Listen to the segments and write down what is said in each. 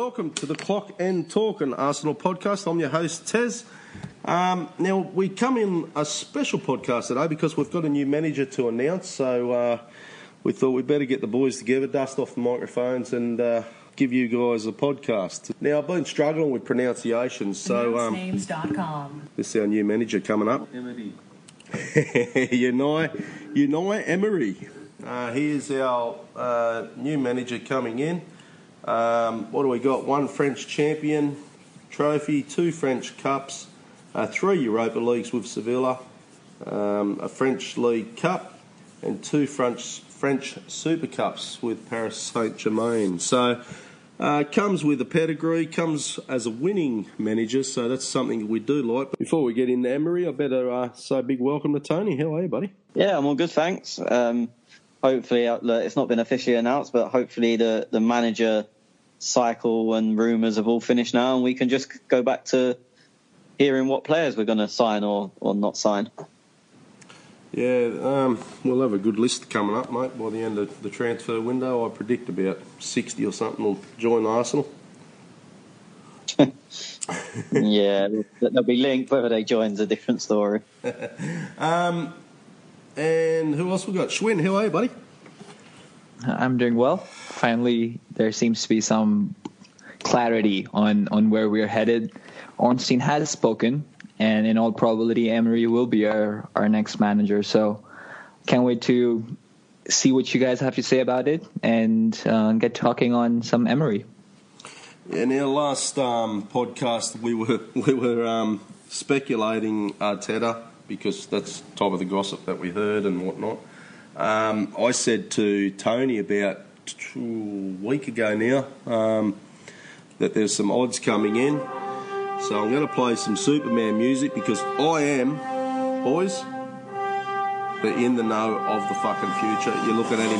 welcome to the Clock and Talk, an Arsenal podcast. I'm your host, Tez. Now, we come in a special podcast today because we've got a new manager to announce, so we thought we'd better get the boys together, dust off the microphones and give you guys a podcast. Now, I've been struggling with pronunciations, so Announcenames.com. This is our new manager coming up. Emery. Unai Emery. He is our new manager coming in. What do we got? 1 French champion trophy, 2 French cups, 3 Europa Leagues with Sevilla, a French League Cup, and 2 French Super Cups with Paris Saint-Germain. So comes with a pedigree, comes as a winning manager, so that's something we do like. But before we get into Emery, I better say a big welcome to Tony. How are you, buddy? Yeah, I'm all good, thanks. Hopefully, it's not been officially announced, but hopefully the manager cycle and rumours have all finished now, and we can just go back to hearing what players we're going to sign or not sign. Yeah, we'll have a good list coming up, mate, by the end of the transfer window. I predict about 60 or something will join Arsenal. Yeah, they'll be linked. Whether they join's a different story. And who else we got? Schwinn, how are you, buddy? I'm doing well. Finally, there seems to be some clarity on where we're headed. Ornstein has spoken, and in all probability, Emery will be our next manager. So can't wait to see what you guys have to say about it and get talking on some Emery. In our last podcast, we were speculating Arteta, because that's top of the gossip that we heard and whatnot. I said to Tony about a week ago now that there's some odds coming in. So I'm going to play some Superman music because I am, boys, in the know of the fucking future. You're looking at him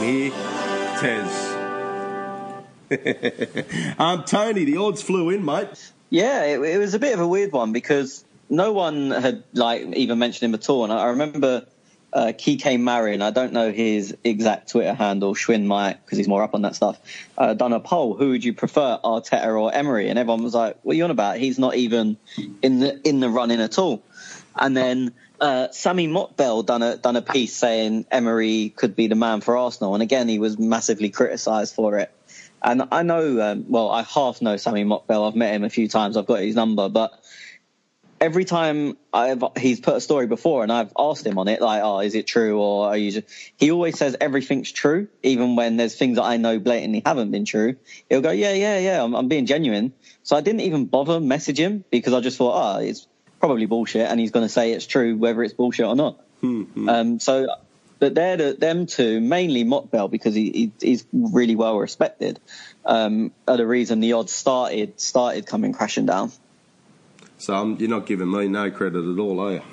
here, Tez. Tony, the odds flew in, mate. Yeah, it was a bit of a weird one because no one had even mentioned him at all. And I remember Kike Marin, I don't know his exact Twitter handle, Schwinn might, because he's more up on that stuff, done a poll. Who would you prefer, Arteta or Emery? And everyone was like, what are you on about? He's not even in the running at all. And then Sami Mokbel done a piece saying Emery could be the man for Arsenal. And again, he was massively criticised for it. And I know, I half know Sami Mokbel. I've met him a few times. I've got his number, but every time he's put a story before and I've asked him on it, like, oh, is it true or are you just... He always says everything's true, even when there's things that I know blatantly haven't been true. He'll go, yeah, I'm being genuine. So I didn't even bother message him because I just thought, it's probably bullshit and he's going to say it's true whether it's bullshit or not. But they're them two, mainly Mokbel, because he's really well respected, are the reason the odds started coming crashing down. So you're not giving me no credit at all, are you?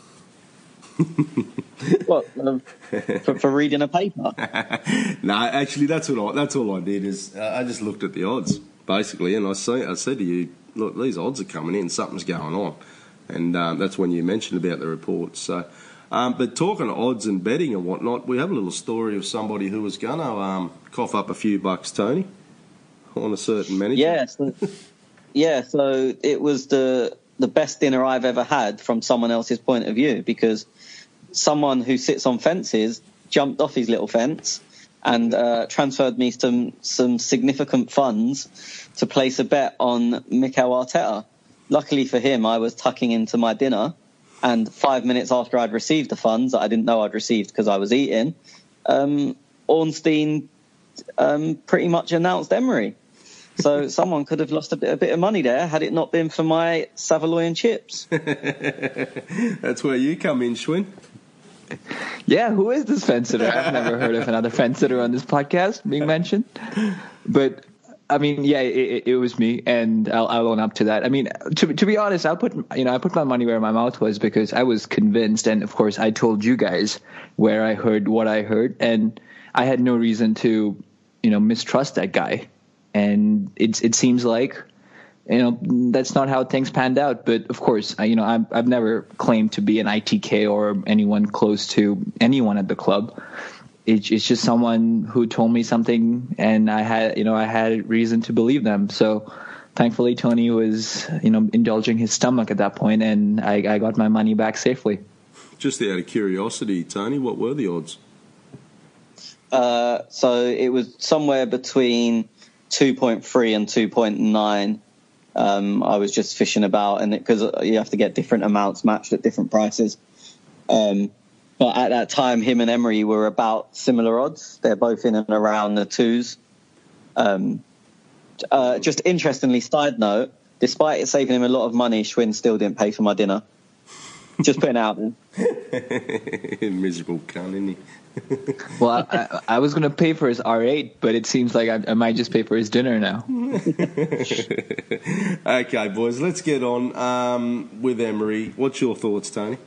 What, for reading a paper? No, actually, that's all I did is I just looked at the odds basically, and I said to you, look, these odds are coming in, something's going on, and that's when you mentioned about the reports. So, but talking of odds and betting and whatnot, we have a little story of somebody who was going to cough up a few bucks, Tony, on a certain manager. Yes, so it was the best dinner I've ever had from someone else's point of view, because someone who sits on fences jumped off his little fence and transferred me some significant funds to place a bet on Mikel Arteta. Luckily for him, I was tucking into my dinner, and 5 minutes after I'd received the funds that I didn't know I'd received because I was eating, Ornstein pretty much announced Emery. So someone could have lost a bit of money there had it not been for my Savoy chips. That's where you come in, Schwinn. Yeah, who is this fence sitter? I've never heard of another fence sitter on this podcast being mentioned. But, I mean, yeah, it was me, and I'll own up to that. I mean, to be honest, I put my money where my mouth was because I was convinced, and, of course, I told you guys where I heard what I heard, and I had no reason to, mistrust that guy. And it seems like, that's not how things panned out. But of course, I've never claimed to be an ITK or anyone close to anyone at the club. it's just someone who told me something, and I had reason to believe them. So thankfully, Tony was, indulging his stomach at that point, and I got my money back safely. Just out of curiosity, Tony, what were the odds? So it was somewhere between 2.3 and 2.9. I was just fishing about, and because you have to get different amounts matched at different prices. But at that time, him and Emery were about similar odds. They're both in and around the twos. Just interestingly, side note, despite it saving him a lot of money, Schwinn still didn't pay for my dinner. Just putting it out there. Miserable cunt, isn't he? Well, I was going to pay for his R8, but it seems like I might just pay for his dinner now. Okay, boys, let's get on with Emery. What's your thoughts, Tony?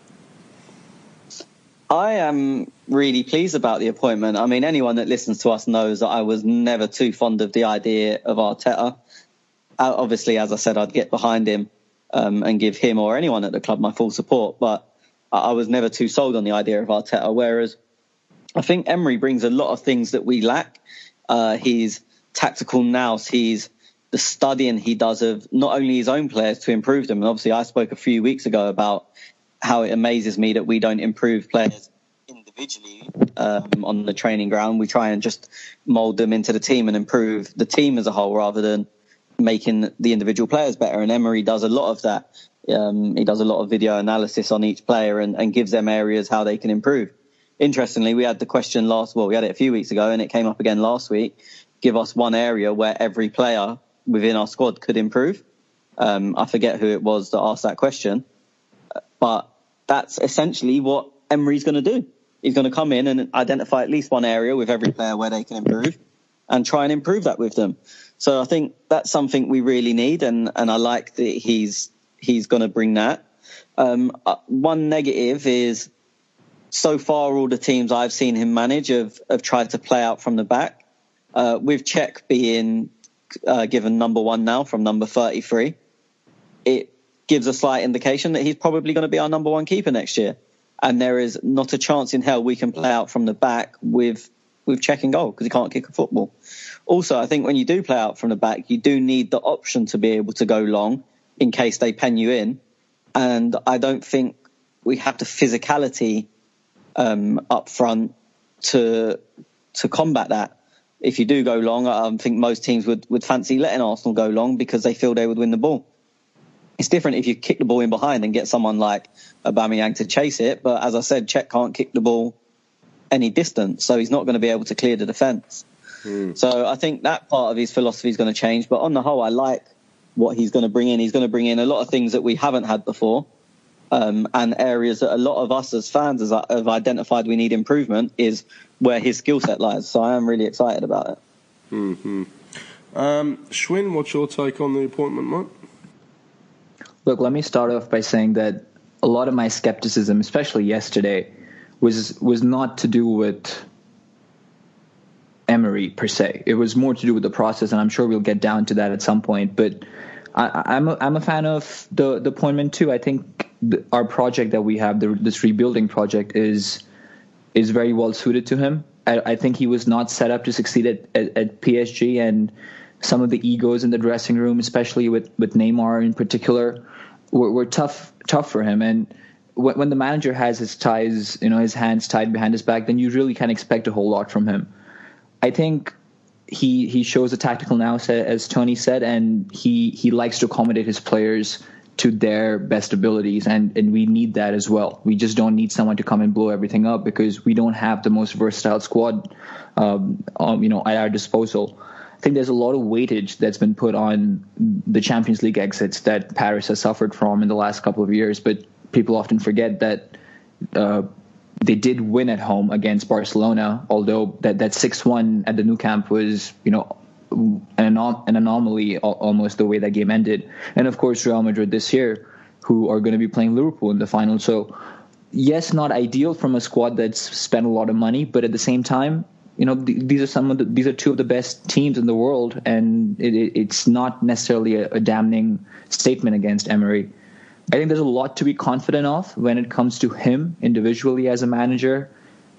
I am really pleased about the appointment. I mean, anyone that listens to us knows that I was never too fond of the idea of Arteta. Obviously, as I said, I'd get behind him and give him or anyone at the club my full support, but I was never too sold on the idea of Arteta, whereas I think Emery brings a lot of things that we lack. He's tactical nous. He's the studying he does of not only his own players to improve them. And obviously, I spoke a few weeks ago about how it amazes me that we don't improve players individually on the training ground. We try and just mould them into the team and improve the team as a whole rather than making the individual players better. And Emery does a lot of that. He does a lot of video analysis on each player and gives them areas how they can improve. Interestingly, we had the question we had it a few weeks ago and it came up again last week. Give us one area where every player within our squad could improve. I forget who it was that asked that question. But that's essentially what Emery's going to do. He's going to come in and identify at least one area with every player where they can improve and try and improve that with them. So I think that's something we really need, and I like that he's going to bring that. One negative is so far all the teams I've seen him manage have tried to play out from the back. With Cech being given number 1 now from number 33, it gives a slight indication that he's probably going to be our number 1 keeper next year. And there is not a chance in hell we can play out from the back with Cech in goal because he can't kick a football. Also, I think when you do play out from the back, you do need the option to be able to go long in case they pen you in. And I don't think we have the physicality up front to combat that. If you do go long, I think most teams would fancy letting Arsenal go long because they feel they would win the ball. It's different if you kick the ball in behind and get someone like Aubameyang to chase it. But as I said, Cech can't kick the ball any distance, so he's not going to be able to clear the defence. So I think that part of his philosophy is going to change. But on the whole, I like what he's going to bring in. He's going to bring in a lot of things that we haven't had before, and areas that a lot of us as fans have identified we need improvement is where his skill set lies. So I am really excited about it. Mm-hmm. Schwinn, what's your take on the appointment, mate? Look, let me start off by saying that a lot of my skepticism, especially yesterday, was not to do with Emery per se. It was more to do with the process, and I'm sure we'll get down to that at some point. But I'm a fan of the appointment too. I think our project that we have, this rebuilding project, is very well suited to him. I think he was not set up to succeed at PSG, and some of the egos in the dressing room, especially with Neymar in particular, were tough for him. And when the manager has his hands tied behind his back, then you really can't expect a whole lot from him. I think he shows a tactical nous, as Tony said, and he likes to accommodate his players to their best abilities, and we need that as well. We just don't need someone to come and blow everything up because we don't have the most versatile squad at our disposal. I think there's a lot of weightage that's been put on the Champions League exits that Paris has suffered from in the last couple of years, but people often forget that they did win at home against Barcelona, although that 6-1 at the Nou Camp was, an anomaly almost the way that game ended. And of course, Real Madrid this year, who are going to be playing Liverpool in the final. So yes, not ideal from a squad that's spent a lot of money, but at the same time, these are two of the best teams in the world, and it's not necessarily a damning statement against Emery. I think there's a lot to be confident of when it comes to him individually as a manager.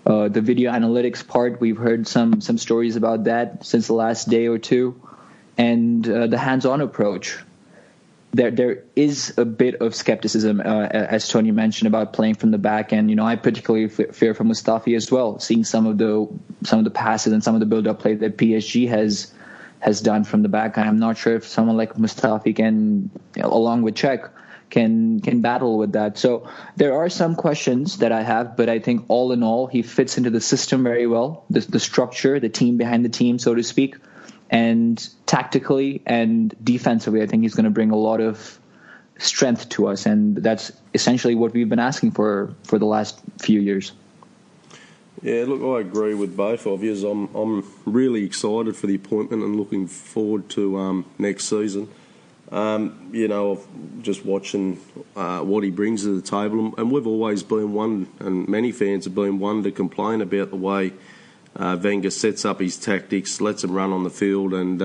the video analytics part. We've heard some stories about that since the last day or two, and the hands-on approach. There is a bit of skepticism, as Tony mentioned, about playing from the back, and I particularly fear for Mustafi as well. Seeing some of the passes and some of the build-up play that PSG has done from the back, I'm not sure if someone like Mustafi can, along with Cech, can battle with that. So there are some questions that I have, but I think all in all, he fits into the system very well, the structure, the team behind the team, so to speak. And tactically and defensively, I think he's going to bring a lot of strength to us, and that's essentially what we've been asking for the last few years. Yeah, look, I agree with both of you. I'm really excited for the appointment and looking forward to next season. Just watching what he brings to the table, and we've always been one, and many fans have been one to complain about the way Wenger sets up his tactics, lets him run on the field, and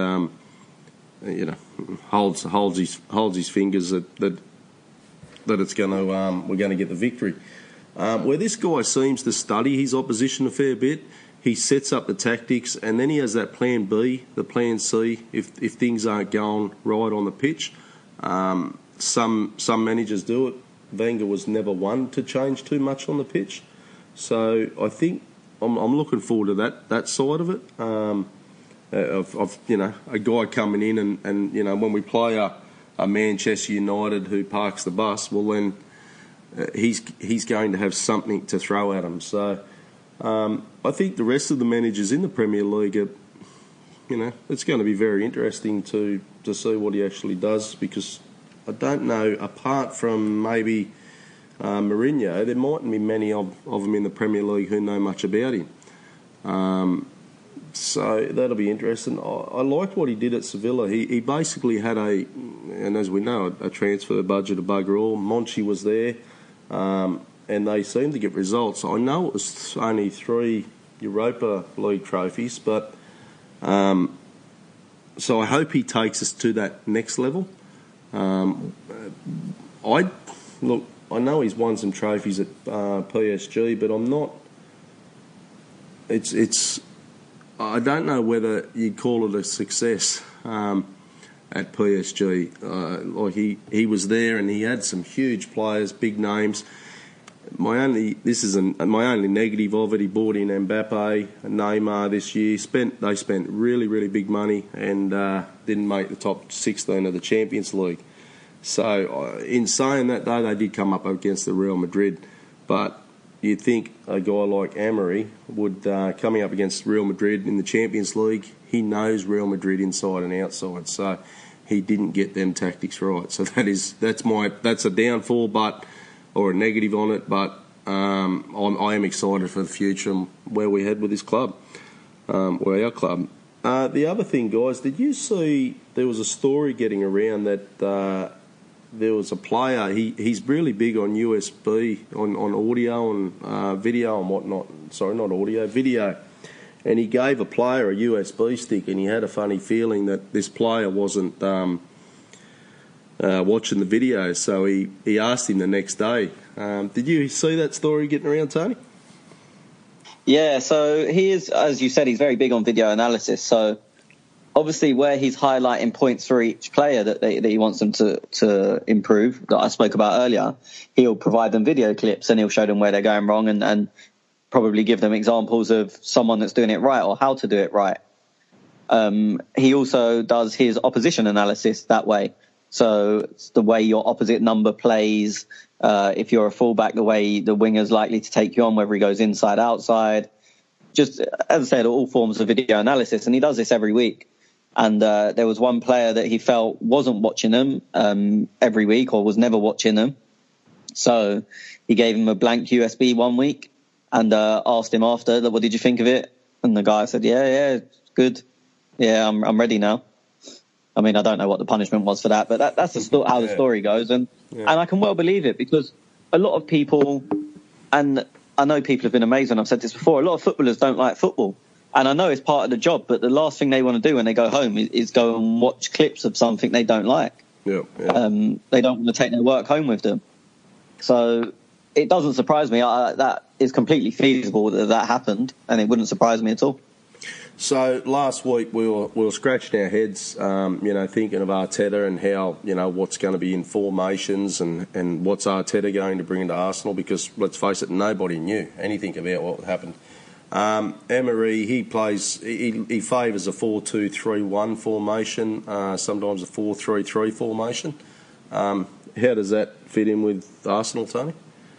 holds his fingers that it's going to we're going to get the victory. Where this guy seems to study his opposition a fair bit, he sets up the tactics, and then he has that plan B, the plan C, if things aren't going right on the pitch. Some managers do it. Wenger was never one to change too much on the pitch, so I think I'm looking forward to that side of it. Of a guy coming in and when we play a Manchester United who parks the bus, well then he's going to have something to throw at him. So I think the rest of the managers in the Premier League are, it's going to be very interesting to see what he actually does, because I don't know, apart from maybe Mourinho, there mightn't be many of them in the Premier League who know much about him. So that'll be interesting. I liked what he did at Sevilla. He basically had and as we know, a transfer budget of bugger all. Monchi was there, and they seemed to get results. I know it was only 3 Europa League trophies, but so I hope he takes us to that next level. I know he's won some trophies at PSG, but I'm not. I don't know whether you'd call it a success at PSG. He was there and he had some huge players, big names. My only negative of it, he bought in Mbappe and Neymar this year. They spent really, really big money and didn't make the top 16 of the Champions League. So in saying that, though, they did come up against the Real Madrid. But you'd think a guy like Emery would, coming up against Real Madrid in the Champions League, he knows Real Madrid inside and outside. So he didn't get them tactics right. So that's a downfall, or a negative on it. But I am excited for the future and where we head with this club, or our club. The other thing, guys, did you see there was a story getting around that there was a player, he's really big on USB, on audio and video and whatnot. Sorry, not audio, video. And he gave a player a USB stick, and he had a funny feeling that this player wasn't watching the video. So he asked him the next day. Did you see that story getting around, Tony? Yeah, so he is, as you said, he's very big on video analysis. So obviously where he's highlighting points for each player that he wants them to improve, that I spoke about earlier, he'll provide them video clips and he'll show them where they're going wrong and probably give them examples of someone that's doing it right or how to do it right. He also does his opposition analysis that way. So it's the way your opposite number plays, if you're a fullback, the way the winger's likely to take you on, whether he goes inside, outside. Just, as I said, all forms of video analysis. And he does this every week. And there was one player that he felt wasn't watching them every week or was never watching them. So he gave him a blank USB one week and asked him after, what did you think of it? And the guy said, yeah, it's good. Yeah, I'm ready now. I mean, I don't know what the punishment was for that, but that's how the story goes. And I can well believe it, because a lot of people, and I know people have been amazed when I've said this before, a lot of footballers don't like football. And I know it's part of the job, but the last thing they want to do when they go home is go and watch clips of something they don't like. Yeah. They don't want to take their work home with them. So it doesn't surprise me. That is completely feasible that happened, and it wouldn't surprise me at all. So last week we were scratching our heads, thinking of Arteta and how, what's going to be in formations and what's Arteta going to bring into Arsenal, because let's face it, nobody knew anything about what happened. Emery, he favours a 4-2-3-1 formation, sometimes a 4-3-3 formation. How does that fit in with Arsenal, Tony?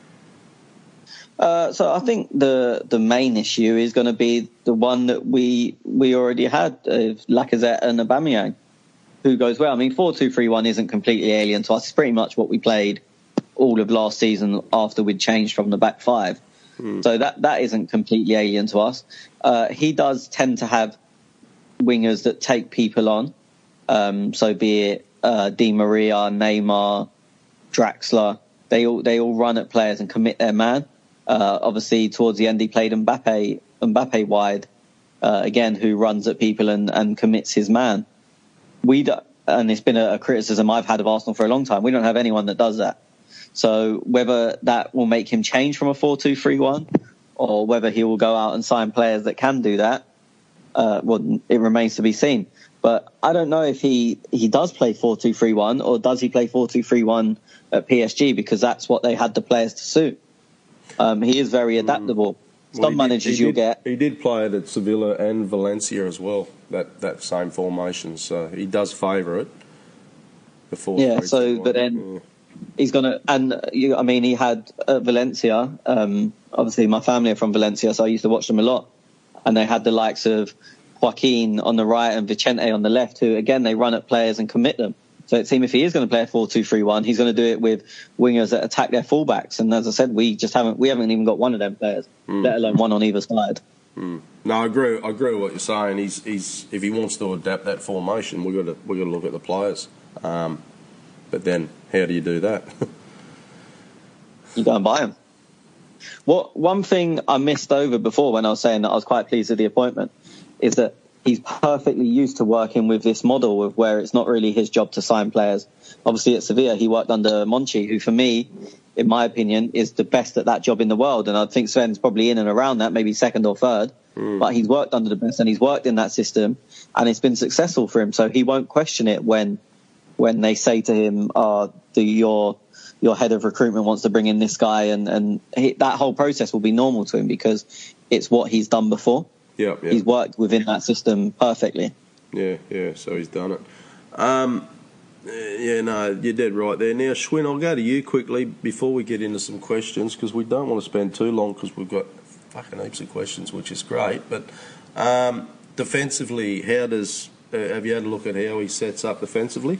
So I think the main issue is going to be the one that we already had, Lacazette and Aubameyang, who goes well. I mean, 4-2-3-1 isn't completely alien to us. It's pretty much what we played all of last season after we'd changed from the back five. So that isn't completely alien to us. He does tend to have wingers that take people on. So be it Di Maria, Neymar, Draxler, they all run at players and commit their man. Obviously, towards the end, he played Mbappe wide, again, who runs at people and commits his man. And it's been a criticism I've had of Arsenal for a long time. We don't have anyone that does that. So whether that will make him change from a 4-2-3-1 or whether he will go out and sign players that can do that, it remains to be seen. But I don't know if he does play 4-2-3-1 or does he play 4-2-3-1 at PSG, because that's what they had the players to suit. He is very adaptable. Some managers you'll get. He did play it at Sevilla and Valencia as well, that same formation. So he does favour it. But then he's going to... And, he had Valencia. Obviously, my family are from Valencia, so I used to watch them a lot. And they had the likes of Joaquin on the right and Vicente on the left, who, again, they run at players and commit them. So it seems if he is going to play a 4-2-3-1, he's going to do it with wingers that attack their fullbacks. And as I said, we haven't even got one of them players, let alone one on either side. No, I agree with what you're saying. He's if he wants to adapt that formation, we've got to look at the players. But then, how do you do that? You go and buy him. One thing I missed over before when I was saying that I was quite pleased with the appointment is that he's perfectly used to working with this model of where it's not really his job to sign players. Obviously, at Sevilla, he worked under Monchi, who, for me, in my opinion, is the best at that job in the world. And I think Sven's probably in and around that, maybe second or third. But he's worked under the best and he's worked in that system, and it's been successful for him. So he won't question it when they say to him, your head of recruitment wants to bring in this guy, and that whole process will be normal to him because it's what he's done before. Yeah. He's worked within that system perfectly. Yeah, so he's done it. You're dead right there. Now, Schwinn, I'll go to you quickly before we get into some questions, because we don't want to spend too long because we've got fucking heaps of questions, which is great. But defensively, have you had a look at how he sets up defensively?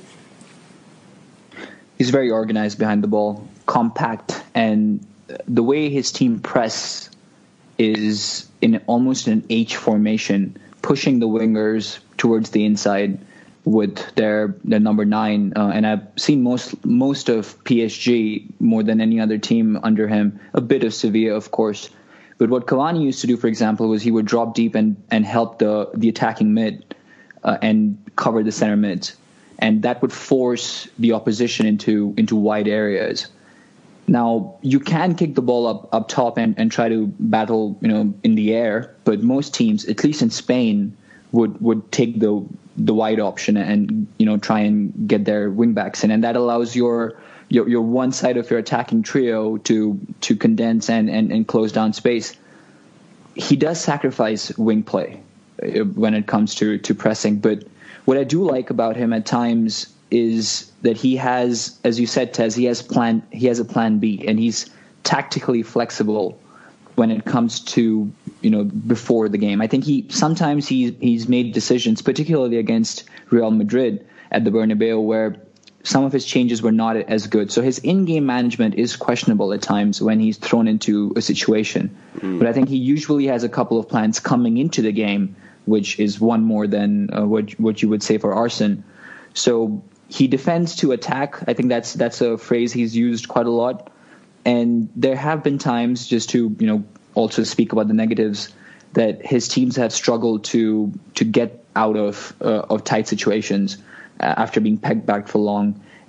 He's very organised behind the ball, compact, and the way his team press is in almost an H formation, pushing the wingers towards the inside with their number 9. And I've seen most of PSG more than any other team under him, a bit of Sevilla, of course. But what Cavani used to do, for example, was he would drop deep and help the attacking mid and cover the center mids. And that would force the opposition into wide areas. Now, you can kick the ball up top and try to battle, in the air, but most teams, at least in Spain, would take the wide option and try and get their wingbacks in, and that allows your one side of your attacking trio to condense and close down space. He does sacrifice wing play when it comes to pressing, but what I do like about him at times is that he has, as you said, Tez, he has a plan B, and he's tactically flexible when it comes to before the game. I think he's made decisions, particularly against Real Madrid at the Bernabeu, where some of his changes were not as good. So his in-game management is questionable at times when he's thrown into a situation. But I think he usually has a couple of plans coming into the game, which is one more than what you would say for Arsene. So he defends to attack. I think that's a phrase he's used quite a lot. And there have been times, just to also speak about the negatives, that his teams have struggled to get out of tight situations after being pegged back for long.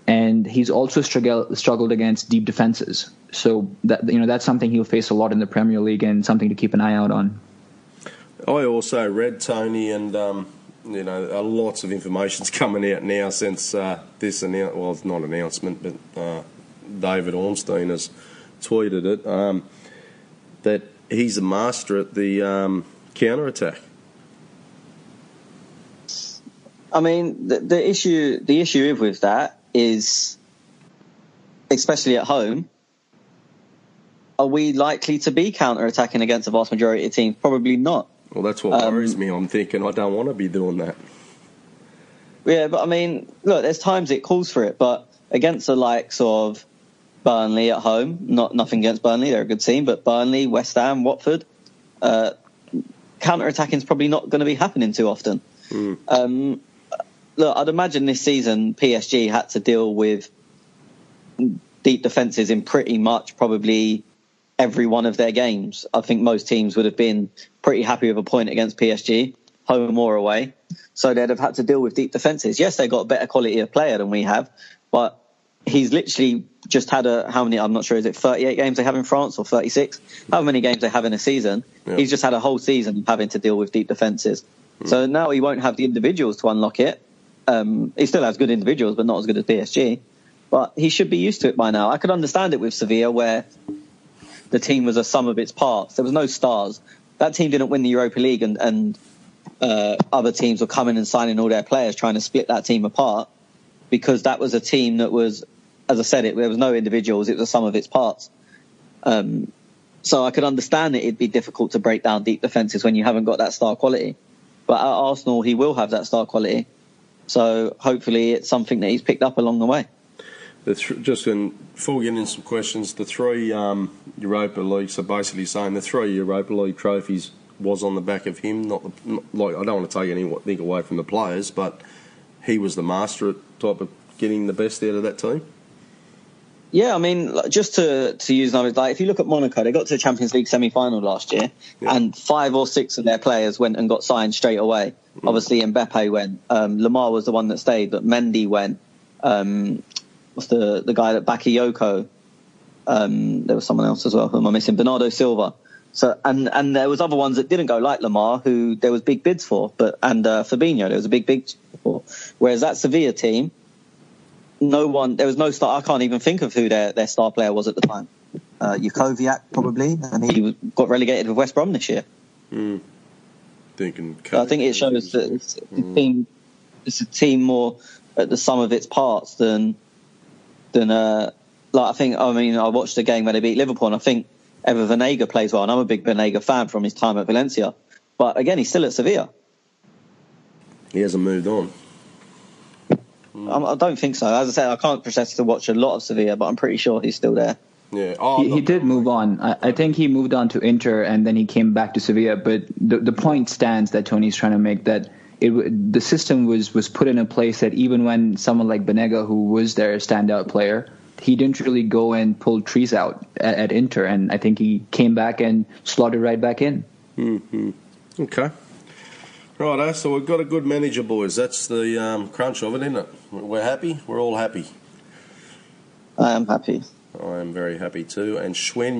and he's also struggled against deep defenses. So that's something he'll face a lot in the Premier League and something to keep an eye out on. I also read, Tony, and lots of information's coming out now since this it's not announcement, but David Ornstein has tweeted it, that he's a master at the counter-attack. I mean, the issue with that is, especially at home, are we likely to be counter-attacking against the vast majority of teams? Probably not. Well, that's what worries me. I'm thinking I don't want to be doing that. Yeah, but I mean, look, there's times it calls for it, but against the likes of Burnley at home, nothing against Burnley, they're a good team, but Burnley, West Ham, Watford, counter-attacking is probably not going to be happening too often. Look, I'd imagine this season PSG had to deal with deep defences in pretty much probably every one of their games. I think most teams would have been pretty happy with a point against PSG, home or away. So they'd have had to deal with deep defences. Yes, they got a better quality of player than we have, but he's literally just had how many, I'm not sure, is it 38 games they have in France or 36? How many games they have in a season? Yeah. He's just had a whole season having to deal with deep defences. So now he won't have the individuals to unlock it. He still has good individuals, but not as good as PSG. But he should be used to it by now. I could understand it with Sevilla, where the team was a sum of its parts. There was no stars. That team didn't win the Europa League, and other teams were coming and signing all their players, trying to split that team apart, because that was a team that was, as I said, there was no individuals. It was a sum of its parts. So I could understand it'd be difficult to break down deep defences when you haven't got that star quality. But at Arsenal, he will have that star quality. So hopefully it's something that he's picked up along the way. Before we get into some questions, the three Europa League, so basically saying the three Europa League trophies was on the back of him. I don't want to take anything away from the players, but he was the master at type of getting the best out of that team. Yeah, I mean, just to use numbers, like if you look at Monaco, they got to the Champions League semi-final last year, and 5 or 6 of their players went and got signed straight away. Obviously, Mbappe went. Lamar was the one that stayed, but Mendy went. What's the guy that Bakayoko? There was someone else as well who am I missing? Bernardo Silva. So and there was other ones that didn't go, like Lamar, who there was big bids for, and Fabinho, there was a big bid for. Whereas that Sevilla team, there was no star. I can't even think of who their star player was at the time. Jukovic probably, and he got relegated with West Brom this year. So I think it shows that it's a team more at the sum of its parts than I watched the game where they beat Liverpool, and I think Ever Banega plays well, and I'm a big Banega fan from his time at Valencia. But again, he's still at Sevilla. He hasn't moved on. I don't think so. As I said, I can't profess to watch a lot of Sevilla, but I'm pretty sure he's still there. Yeah, he did move on. I think he moved on to Inter, and then he came back to Sevilla. But the point stands that Tony's trying to make, that the system was put in a place that even when someone like Banega, who was their standout player, he didn't really go and pull trees out at Inter, and I think he came back and slotted right back in. Mm-hmm. Okay. Right, so we've got a good manager, boys. That's the crunch of it, isn't it? We're happy. We're all happy. I am happy. I am very happy too. And Schwen,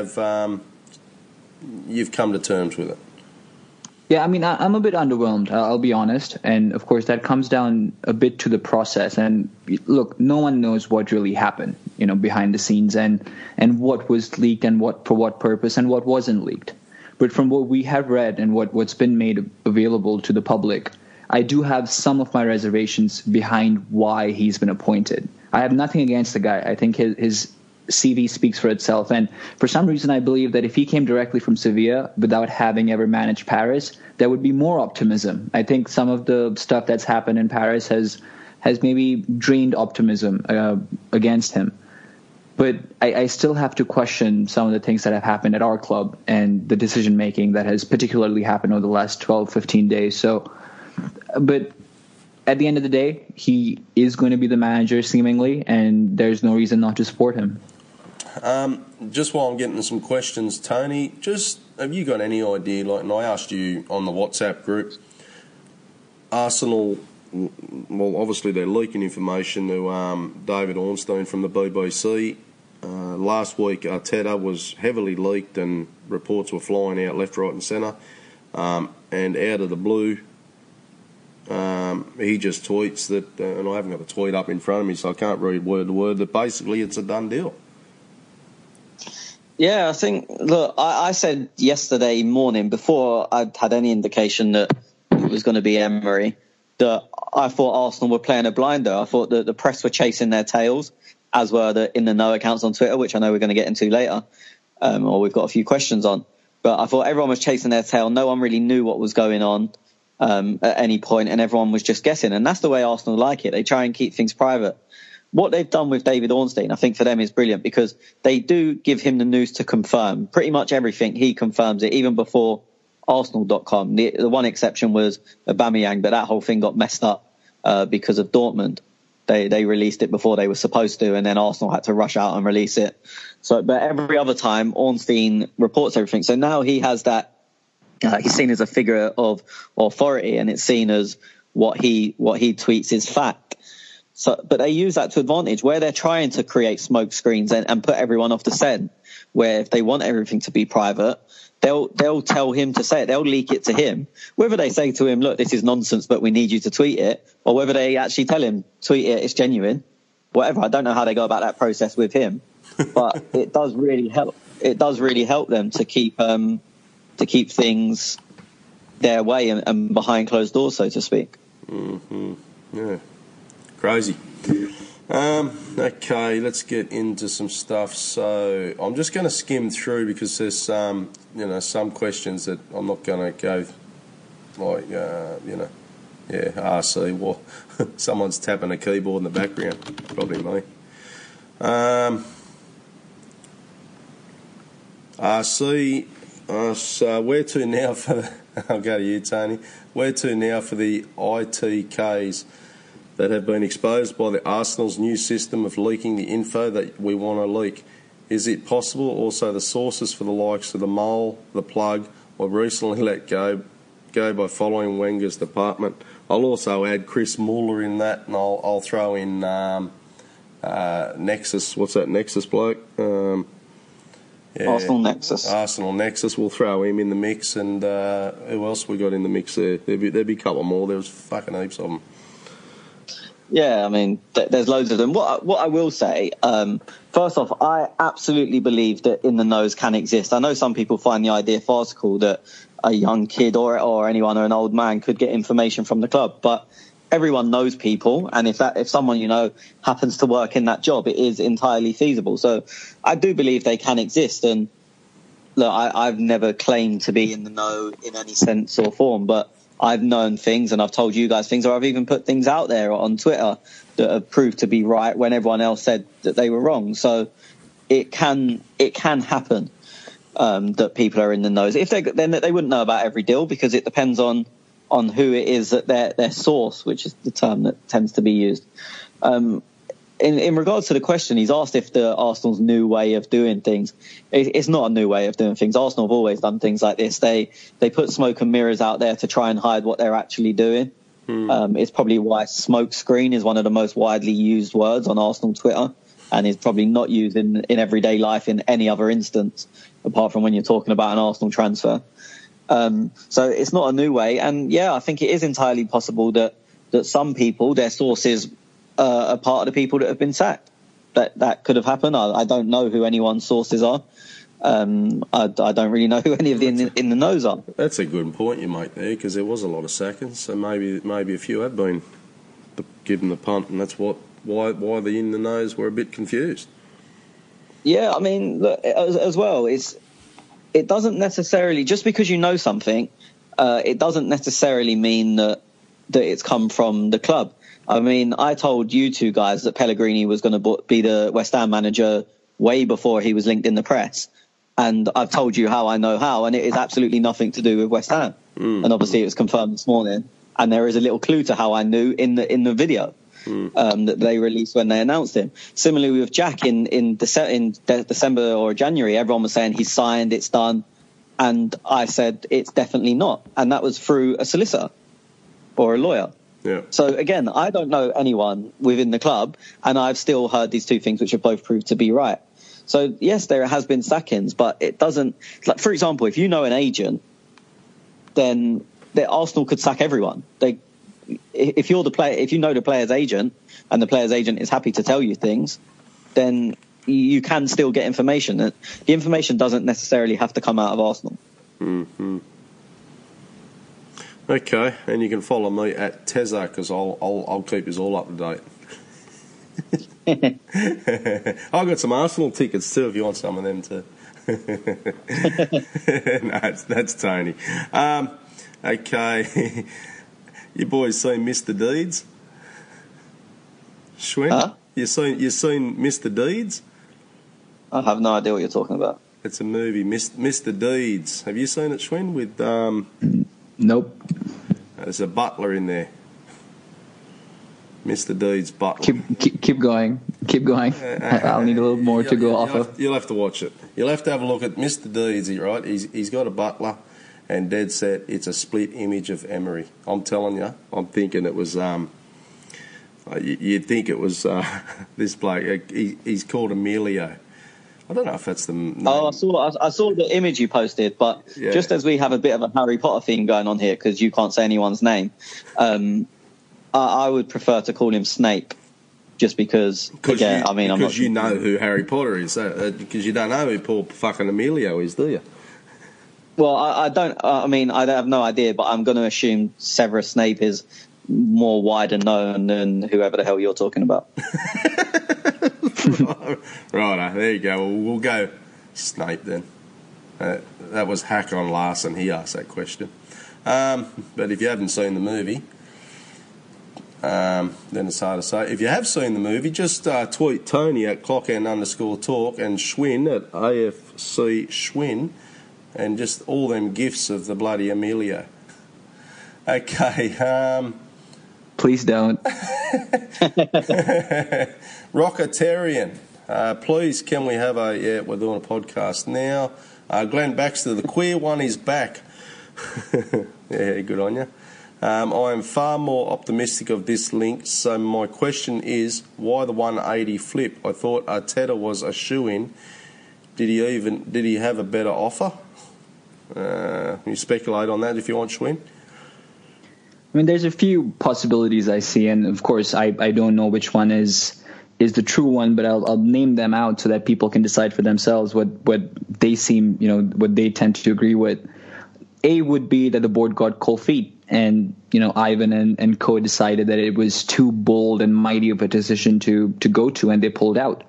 you've come to terms with it. Yeah, I mean, I'm a bit underwhelmed, I'll be honest. And, of course, that comes down a bit to the process. And, look, no one knows what really happened, behind the scenes and what was leaked and for what purpose and what wasn't leaked. But from what we have read and what's been made available to the public, I do have some of my reservations behind why he's been appointed. I have nothing against the guy. I think his CV speaks for itself. And for some reason, I believe that if he came directly from Sevilla without having ever managed Paris, there would be more optimism. I think some of the stuff that's happened in Paris has maybe drained optimism against him. But I still have to question some of the things that have happened at our club and the decision-making that has particularly happened over the last 12, 15 days. But at the end of the day, he is going to be the manager, seemingly, and there's no reason not to support him. Just while I'm getting some questions, Tony, have you got any idea, and I asked you on the WhatsApp group, Arsenal well, obviously they're leaking information to David Ornstein from the BBC. Last week, Arteta was heavily leaked and reports were flying out left, right and centre. And out of the blue, he just tweets that, and I haven't got the tweet up in front of me, so I can't read word to word, that basically it's a done deal. Yeah, I think, look, I said yesterday morning, before I'd had any indication that it was going to be Emery, that I thought Arsenal were playing a blinder. I thought that the press were chasing their tails, as were the In the Know accounts on Twitter, which I know we're going to get into later, or we've got a few questions on. But I thought everyone was chasing their tail. No one really knew what was going on at any point, and everyone was just guessing. And that's the way Arsenal like it. They try and keep things private. What they've done with David Ornstein, I think for them is brilliant, because they do give him the news to confirm. Pretty much everything, he confirms it, even before Arsenal.com. The one exception was Aubameyang, but that whole thing got messed up because of Dortmund. They released it before they were supposed to, and then Arsenal had to rush out and release it. So, but every other time, Ornstein reports everything. So now he has that. He's seen as a figure of authority, and it's seen as what he tweets is fact. So, but they use that to advantage where they're trying to create smoke screens and put everyone off the scent. Where if they want everything to be private, they'll tell him to say it. They'll leak it to him. Whether they say to him, "Look, this is nonsense, but we need you to tweet it," or whether they actually tell him, "Tweet it, it's genuine." Whatever. I don't know how they go about that process with him, but it does really help. It does really help them to keep things their way and behind closed doors, so to speak. Mm-hmm. Yeah, crazy. Okay, let's get into some stuff. So I'm just going to skim through because there's some questions that I'm not going to go like, RC. Well, someone's tapping a keyboard in the background, probably me. RC. So where to now for the? I'll go to you, Tony. Where to now for the ITKs that have been exposed by the Arsenal's new system of leaking the info that we want to leak? Is it possible also the sources for the likes of the Mole, the Plug, were recently let go by following Wenger's department? I'll also add Chris Muller in that, and I'll throw in Nexus. What's that Nexus bloke? Arsenal Nexus. We'll throw him in the mix, and who else we got in the mix there? There'd be a couple more. There was fucking heaps of them. Yeah, I mean, there's loads of them. What I will say, first off, I absolutely believe that In the Knows can exist. I know some people find the idea farcical that a young kid or anyone or an old man could get information from the club, but everyone knows people, and if someone happens to work in that job, it is entirely feasible. So I do believe they can exist. And look, I've never claimed to be in the know in any sense or form, but I've known things and I've told you guys things, or I've even put things out there on Twitter that have proved to be right when everyone else said that they were wrong. So it can happen that people are in the know. Then they wouldn't know about every deal, because it depends on who it is that their source, which is the term that tends to be used. In regards to the question, he's asked if the Arsenal's new way of doing things. It's not a new way of doing things. Arsenal have always done things like this. They put smoke and mirrors out there to try and hide what they're actually doing. It's probably why smoke screen is one of the most widely used words on Arsenal Twitter, and is probably not used in everyday life in any other instance, apart from when you're talking about an Arsenal transfer. So it's not a new way. And yeah, I think it is entirely possible that some people, their sources, are part of the people that have been sacked. That could have happened. I don't know who anyone's sources are. I don't really know who any of the in the knows are. That's a good point you make there, because there was a lot of sackings, so maybe a few have been given the punt, and that's why the in the knows were a bit confused. Yeah, I mean, look, as well, it doesn't necessarily, just because you know something, it doesn't necessarily mean that it's come from the club. I mean, I told you two guys that Pellegrini was going to be the West Ham manager way before he was linked in the press. And I've told you how I know how, and it is absolutely nothing to do with West Ham. And obviously it was confirmed this morning. And there is a little clue to how I knew in the video that they released when they announced him. Similarly with Jack in December or January, everyone was saying he's signed, it's done. And I said it's definitely not. And that was through a solicitor or a lawyer. Yeah. So again, I don't know anyone within the club, and I've still heard these two things which have both proved to be right. So yes, there has been sackings, but it doesn't. Like, for example, if you know an agent, then Arsenal could sack everyone. If you're the player, if you know the player's agent, and the player's agent is happy to tell you things, then you can still get information. The information doesn't necessarily have to come out of Arsenal. Mm-hmm. Okay, and you can follow me at Tezza because I'll keep us all up to date. I've got some Arsenal tickets too if you want some of them too. No, that's Tony. Okay, you boys seen Mr. Deeds? Schwinn? Huh? You seen Mr. Deeds? I have no idea what you're talking about. It's a movie, Mr. Deeds. Have you seen it, Schwinn? With Nope. there's a butler in there. Mr. Deeds butler. Keep going. Keep going. I'll need a little more to go off of. You'll have to watch it. You'll have to have a look at Mr. Deeds, right? He's got a butler, and dead set, it's a split image of Emery. I'm telling you, I'm thinking it was. You'd think it was this bloke. He's called Emilio. I don't know if that's the name. Oh, I saw the image you posted, but Yeah. just as we have a bit of a Harry Potter theme going on here because you can't say anyone's name, I would prefer to call him Snape, just because. Again, I'm not. Because you know who Harry Potter is. Because you don't know who Paul fucking Emilio is, do you? Well, I don't. I have no idea, but I'm going to assume Severus Snape is more wider known than whoever the hell you're talking about. Right, there you go. We'll go Snape then. That was Hakon Larson. He asked that question. But if you haven't seen the movie, then it's hard to say. If you have seen the movie, just tweet Tony at @clockend_talk and Schwinn at AFC Schwinn, and just all them gifs of the bloody Emilio. Okay. Please don't. Rocketarian, please can we have we're doing a podcast now. Glenn Baxter, the queer one is back. Yeah, good on you. I am far more optimistic of this link, so my question is, why the 180 flip? I thought Arteta was a shoo-in. Did he have a better offer? Can you speculate on that if you want, Schwinn? I mean, there's a few possibilities I see, and of course, I don't know which one is the true one, but I'll name them out so that people can decide for themselves what they seem, what they tend to agree with. A would be that the board got cold feet, and Ivan and co decided that it was too bold and mighty of a decision to go to, and they pulled out.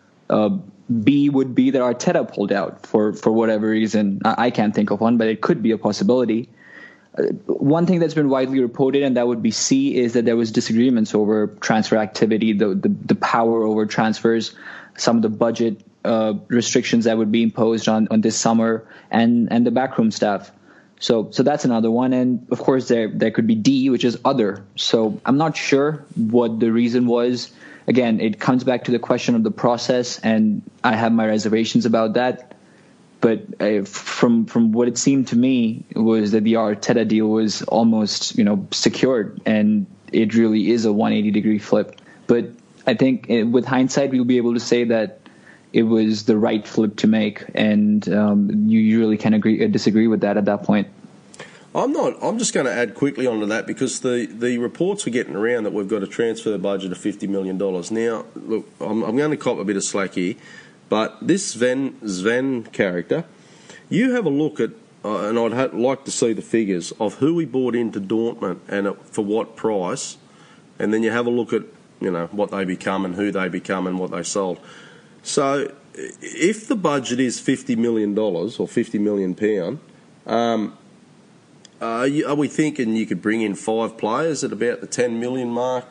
B would be that Arteta pulled out for whatever reason. I can't think of one, but it could be a possibility. One thing that's been widely reported, and that would be C, is that there was disagreements over transfer activity, the power over transfers, some of the budget restrictions that would be imposed on this summer, and the backroom staff. So that's another one. And of course there could be D, which is other. So I'm not sure what the reason was. Again, it comes back to the question of the process, and I have my reservations about that. But from what it seemed to me was that the Arteta deal was almost secured, and it really is a 180-degree flip. But I think with hindsight, we'll be able to say that it was the right flip to make, and you really can't disagree with that at that point. I'm just going to add quickly onto that because the reports are getting around that we've got a transfer budget of $50 million. Now, look, I'm going to cop a bit of slack here. But this Sven character, you have a look at, and I'd like to see the figures of who we bought into Dortmund and for what price, and then you have a look at, what they become and who they become and what they sold. So if the budget is $50 million or £50 million, are we thinking you could bring in 5 players at about the 10 million mark?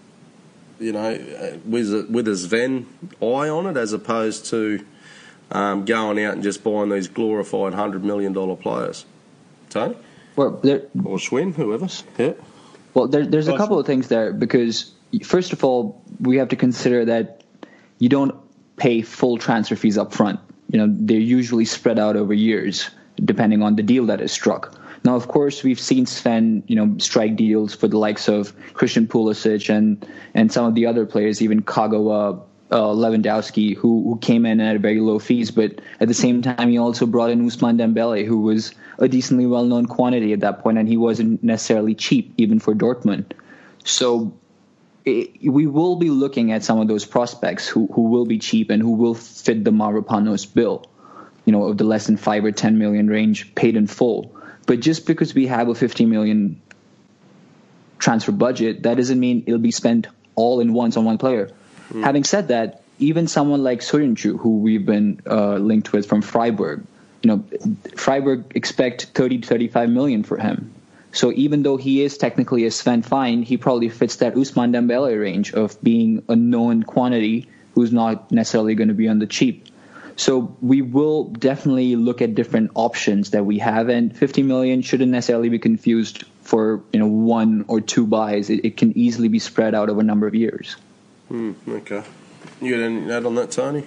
With a Sven eye on it, as opposed to going out and just buying these glorified $100 million players. Tony? Well, or Schwinn, whoever. Yeah. Well, there's a couple of things there, because first of all, we have to consider that you don't pay full transfer fees up front. They're usually spread out over years, depending on the deal that is struck. Now, of course, we've seen Sven, strike deals for the likes of Christian Pulisic and some of the other players, even Kagawa, Lewandowski, who came in at very low fees. But at the same time, he also brought in Ousmane Dembele, who was a decently well-known quantity at that point, and he wasn't necessarily cheap, even for Dortmund. So we will be looking at some of those prospects who will be cheap and who will fit the Mavropanos bill, of the less than 5 or 10 million range, paid in full. But just because we have a 50 million transfer budget, that doesn't mean it'll be spent all in once on one player. Having said that, even someone like Soyuncu, who we've been linked with from Freiburg, Freiburg expect 30 to 35 million for him. So even though he is technically a Sven Fine, he probably fits that Ousmane Dembele range of being a known quantity who's not necessarily going to be on the cheap. So we will definitely look at different options that we have, and 50 million shouldn't necessarily be confused for 1 or 2 buys. It can easily be spread out over a number of years. Okay. You got anything to add on that, Tony?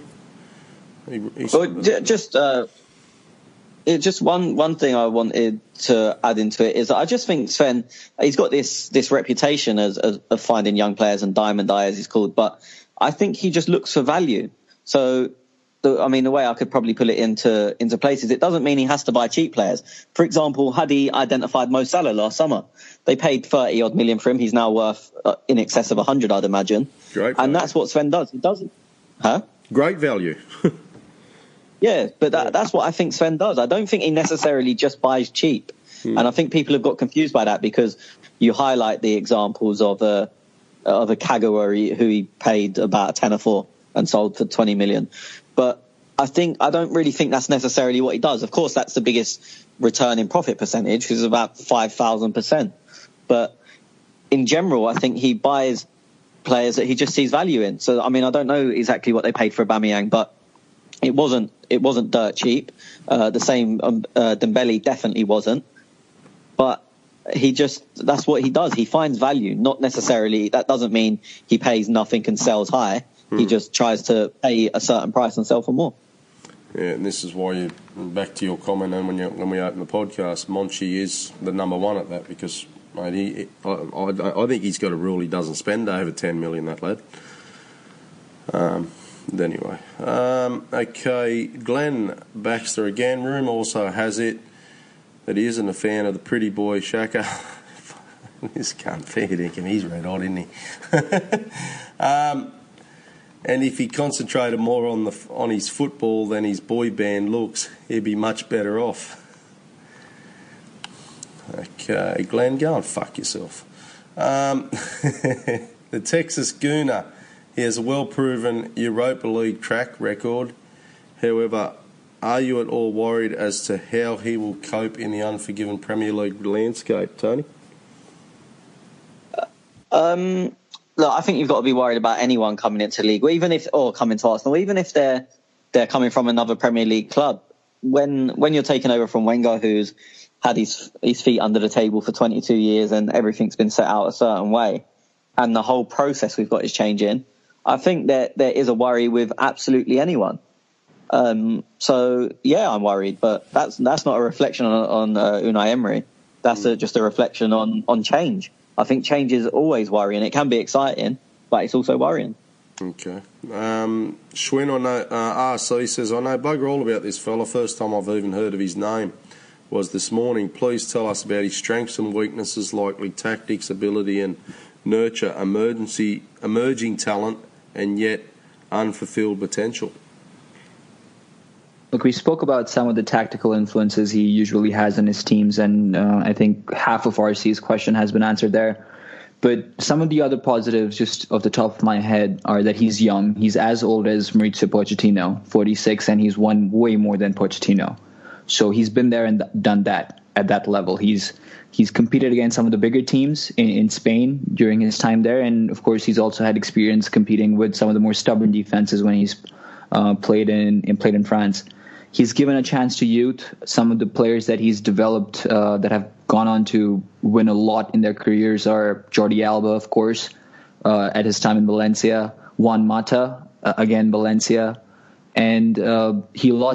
Just one thing I wanted to add into it is that I just think Sven, he's got this reputation as of finding young players and diamond eye, as he's called, but I think he just looks for value. So, the way I could probably put it into places, it doesn't mean he has to buy cheap players. For example, Hadi identified Mo Salah last summer. They paid 30 odd million for him. He's now worth in excess of 100, I'd imagine. Great value. And that's what Sven does. He doesn't. Huh? Great value. Yeah, but that's what I think Sven does. I don't think he necessarily just buys cheap. And I think people have got confused by that because you highlight the examples of a Kagawa who he paid about a tenner for and sold for 20 million. But I don't really think that's necessarily what he does. Of course, that's the biggest return in profit percentage, which is about 5,000%. But in general, I think he buys players that he just sees value in. So, I don't know exactly what they paid for Aubameyang, but it wasn't dirt cheap. The same Dembele definitely wasn't. But that's what he does. He finds value, not necessarily. That doesn't mean he pays nothing and sells high. He just tries to pay a certain price and sell for more. Yeah, and this is why back to your comment, and when we open the podcast, Monchi is the number one at that because, mate, I think he's got a rule he doesn't spend over 10 million, that lad. Anyway, okay, Glenn Baxter again. Rumour also has it that he isn't a fan of the pretty boy Xhaka. This can't fair dinkum. He's red hot, isn't he? And if he concentrated more on his football than his boy band looks, he'd be much better off. Okay, Glenn, go and fuck yourself. The Texas Gooner, he has a well-proven Europa League track record. However, are you at all worried as to how he will cope in the unforgiving Premier League landscape, Tony? Look, I think you've got to be worried about anyone coming into the league, or coming to Arsenal, even if they're coming from another Premier League club. When you're taking over from Wenger, who's had his feet under the table for 22 years and everything's been set out a certain way, and the whole process we've got is changing, I think that there is a worry with absolutely anyone. So yeah, I'm worried, but that's not a reflection on Unai Emery. That's just a reflection on change. I think change is always worrying. It can be exciting, but it's also worrying. Okay. Schwinn, so he says, I know bugger all about this fella. First time I've even heard of his name was this morning. Please tell us about his strengths and weaknesses, likely tactics, ability and nurture emerging talent and yet unfulfilled potential. Look, we spoke about some of the tactical influences he usually has in his teams, and I think half of RC's question has been answered there. But some of the other positives, just off the top of my head, are that he's young. He's as old as Mauricio Pochettino, 46, and he's won way more than Pochettino. So he's been there and done that at that level. He's competed against some of the bigger teams in Spain during his time there, and of course he's also had experience competing with some of the more stubborn defenses when he's played in France. He's given a chance to youth. Some of the players that he's developed that have gone on to win a lot in their careers are Jordi Alba, of course, at his time in Valencia, Juan Mata, again Valencia, and he lost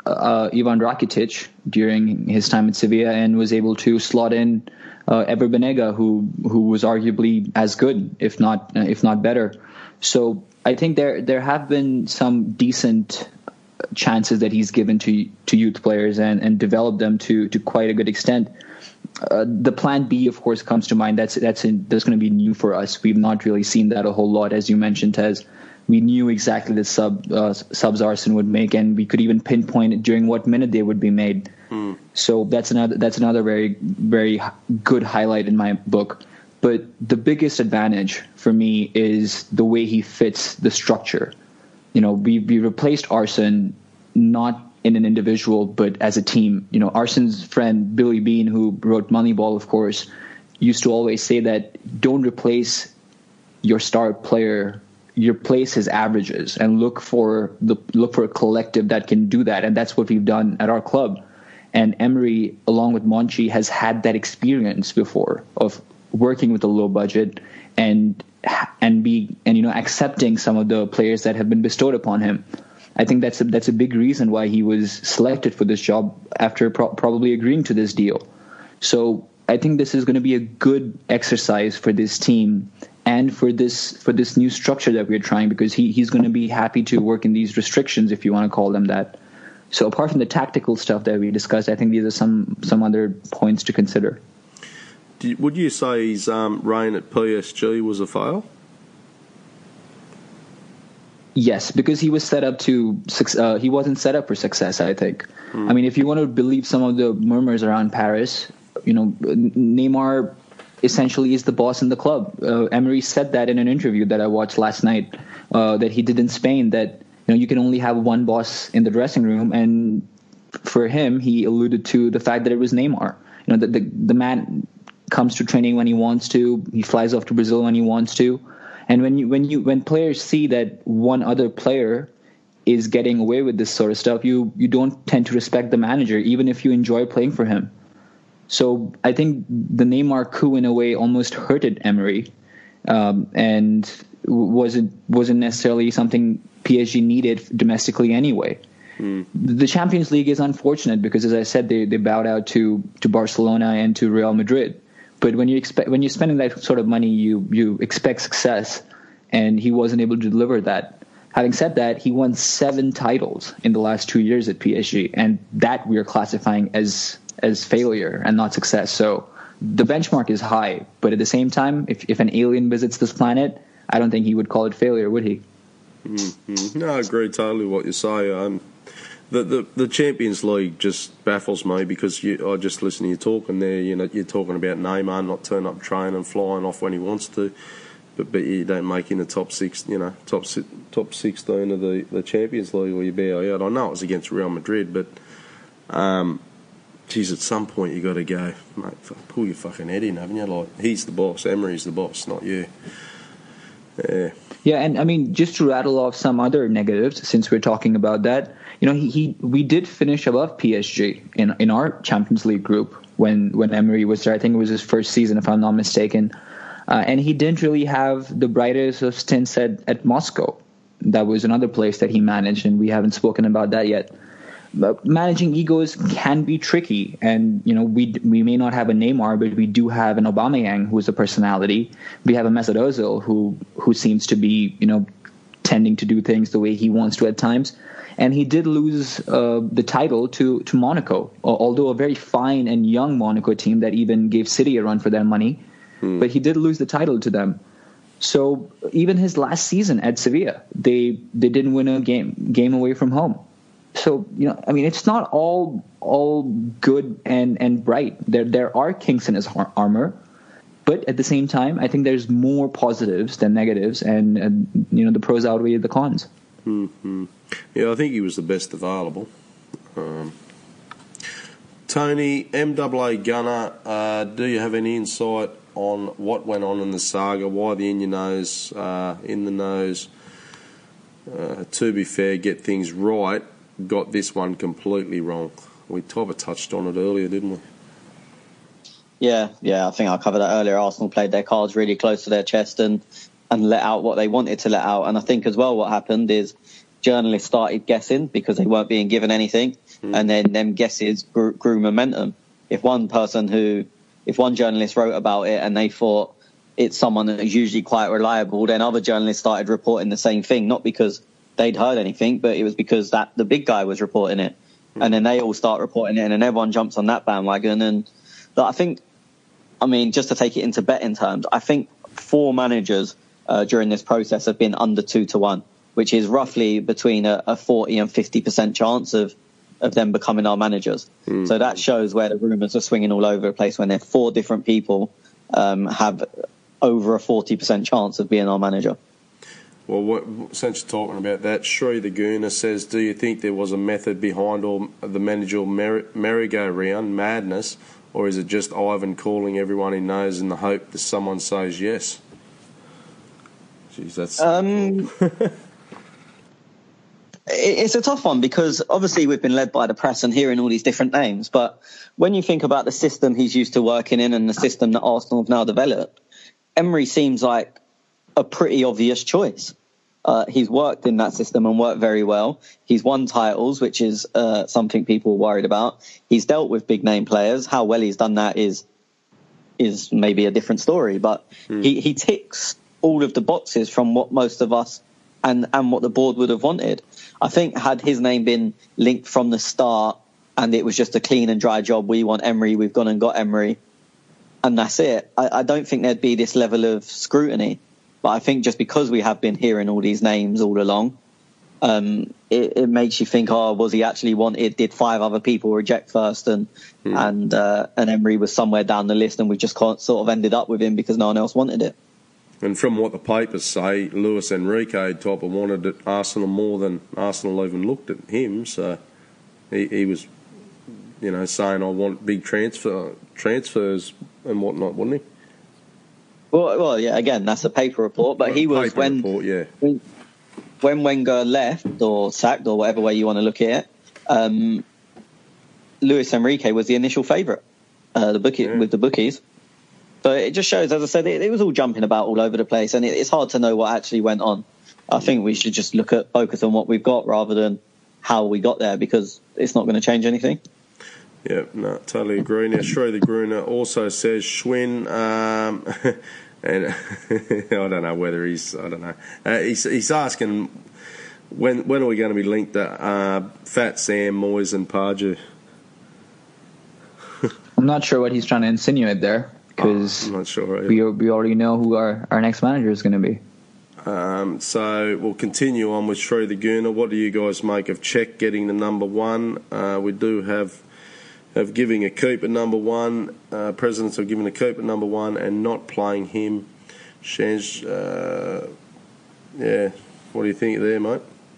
Ivan Rakitic during his time at Sevilla and was able to slot in Ever Banega, who was arguably as good, if not better. So I think there have been some decent chances that he's given to youth players and developed them to quite a good extent. The plan B, of course, comes to mind. That's going to be new for us. We've not really seen that a whole lot, as you mentioned, Tez. We knew exactly the subs Arsene would make, and we could even pinpoint during what minute they would be made. So that's another very, very good highlight in my book. But the biggest advantage for me is the way he fits the structure. We replaced Arsene not in an individual, but as a team. Arsene's friend Billy Beane, who wrote Moneyball, of course, used to always say that don't replace your star player. Replace his averages and look for a collective that can do that, and that's what we've done at our club. And Emery, along with Monchi, has had that experience before of working with a low budget and accepting some of the players that have been bestowed upon him. I think that's a big reason why he was selected for this job after probably agreeing to this deal. So I think this is going to be a good exercise for this team and for this new structure that we're trying, because he's going to be happy to work in these restrictions, if you want to call them that. So apart from the tactical stuff that we discussed, I think these are some other points to consider. Would you say his reign at PSG was a fail? Yes, because he was set up he wasn't set up for success, I think. I mean, if you want to believe some of the murmurs around Paris, Neymar essentially is the boss in the club. Emery said that in an interview that I watched last night that he did in Spain, that you can only have one boss in the dressing room, and for him, he alluded to the fact that it was Neymar. The man comes to training when he wants to, he flies off to Brazil when he wants to, and when players see that one other player is getting away with this sort of stuff, you don't tend to respect the manager, even if you enjoy playing for him. So I think the Neymar coup in a way almost hurted Emery, and wasn't necessarily something PSG needed domestically anyway. The Champions League is unfortunate because, as I said, they bowed out to Barcelona and to Real Madrid. But when you're spending that sort of money, you expect success, and he wasn't able to deliver that. Having said that, he won 7 titles in the last 2 years at PSG, and that we are classifying as failure and not success. So the benchmark is high, but at the same time, if an alien visits this planet, I don't think he would call it failure, would he? No, I agree totally what you say. The Champions League just baffles me because I just listen to you talking there. You're talking about Neymar not turning up training and flying off when he wants to, but you don't make in the top 16 of the Champions League, or you bow out. I know it was against Real Madrid, but geez, at some point you got to go, mate, pull your fucking head in, haven't you? Like, he's the boss, Emery's the boss, not you. Yeah. Yeah, and I mean, just to rattle off some other negatives, since we're talking about that, we did finish above PSG in our Champions League group when Emery was there. I think it was his first season, if I'm not mistaken. And he didn't really have the brightest of stints at Moscow. That was another place that he managed, and we haven't spoken about that yet. But managing egos can be tricky, and we may not have a Neymar, but we do have an Aubameyang who is a personality. We have a Mesut Ozil who seems to be tending to do things the way he wants to at times, and he did lose the title to Monaco, although a very fine and young Monaco team that even gave City a run for their money, but he did lose the title to them. So even his last season at Sevilla, they didn't win a game away from home. So, I mean, it's not all good and bright. There are kinks in his armor, but at the same time, I think there's more positives than negatives, and the pros outweigh the cons. Mm-hmm. Yeah, I think he was the best available. Tony, MAA Gunner, do you have any insight on what went on in the saga, why the in-your-nose, to be fair, get things right, got this one completely wrong? We type of touched on it earlier, didn't we? Yeah, I think I covered that earlier. Arsenal played their cards really close to their chest and let out what they wanted to let out. And I think as well what happened is journalists started guessing because they weren't being given anything. and then them guesses grew momentum. If one journalist wrote about it and they thought it's someone that is usually quite reliable, then other journalists started reporting the same thing, not because they'd heard anything, but it was because that the big guy was reporting it. And then they all start reporting it, and then everyone jumps on that bandwagon. And I think, I mean, just to take it into betting terms, I think 4 managers during this process have been under 2-1, which is roughly between a 40 and 50% chance of them becoming our managers. So that shows where the rumours are swinging all over the place when 4 different people have over a 40% chance of being our manager. Well, since you're talking about that, Shri the Gooner says, do you think there was a method behind all the managerial merry-go-round madness, or is it just Ivan calling everyone he knows in the hope that someone says yes? Jeez, that's... It's a tough one because obviously we've been led by the press and hearing all these different names. But when you think about the system he's used to working in and the system that Arsenal have now developed, Emery seems like a pretty obvious choice. He's worked in that system and worked very well. He's won titles, which is something people are worried about. He's dealt with big name players. How well he's done that is maybe a different story. But he ticks all of the boxes from what most of us and what the board would have wanted. I think had his name been linked from the start and it was just a clean and dry job, we want Emery, we've gone and got Emery, and that's it, I don't think there'd be this level of scrutiny. But I think just because we have been hearing all these names all along, it makes you think, was he actually wanted? Did 5 other people reject first, and Emery was somewhere down the list, and we just sort of ended up with him because no one else wanted it. And from what the papers say, Luis Enrique type of wanted it Arsenal more than Arsenal even looked at him. So he was, saying I want big transfers and whatnot, wasn't he? Well, yeah. Again, that's a paper report, but he was when Wenger left or sacked or whatever way you want to look at it. Luis Enrique was the initial favourite, with the bookies. So it just shows, as I said, it was all jumping about all over the place, and it's hard to know what actually went on. I think we should just focus on what we've got rather than how we got there, because it's not going to change anything. Yeah, no, totally agree. Now, Shro the Gruner also says Schwinn, and I don't know whether he's asking when are we going to be linked to Fat Sam, Moyes and Pardew? I'm not sure what he's trying to insinuate there, because I'm not sure we already know who our next manager is going to be. So we'll continue on with Shro the Gooner. What do you guys make of Czech getting the number 1? We do have giving a keep at number 1. Presidents are giving a keep at number 1 and not playing him. Shange, what do you think there, mate?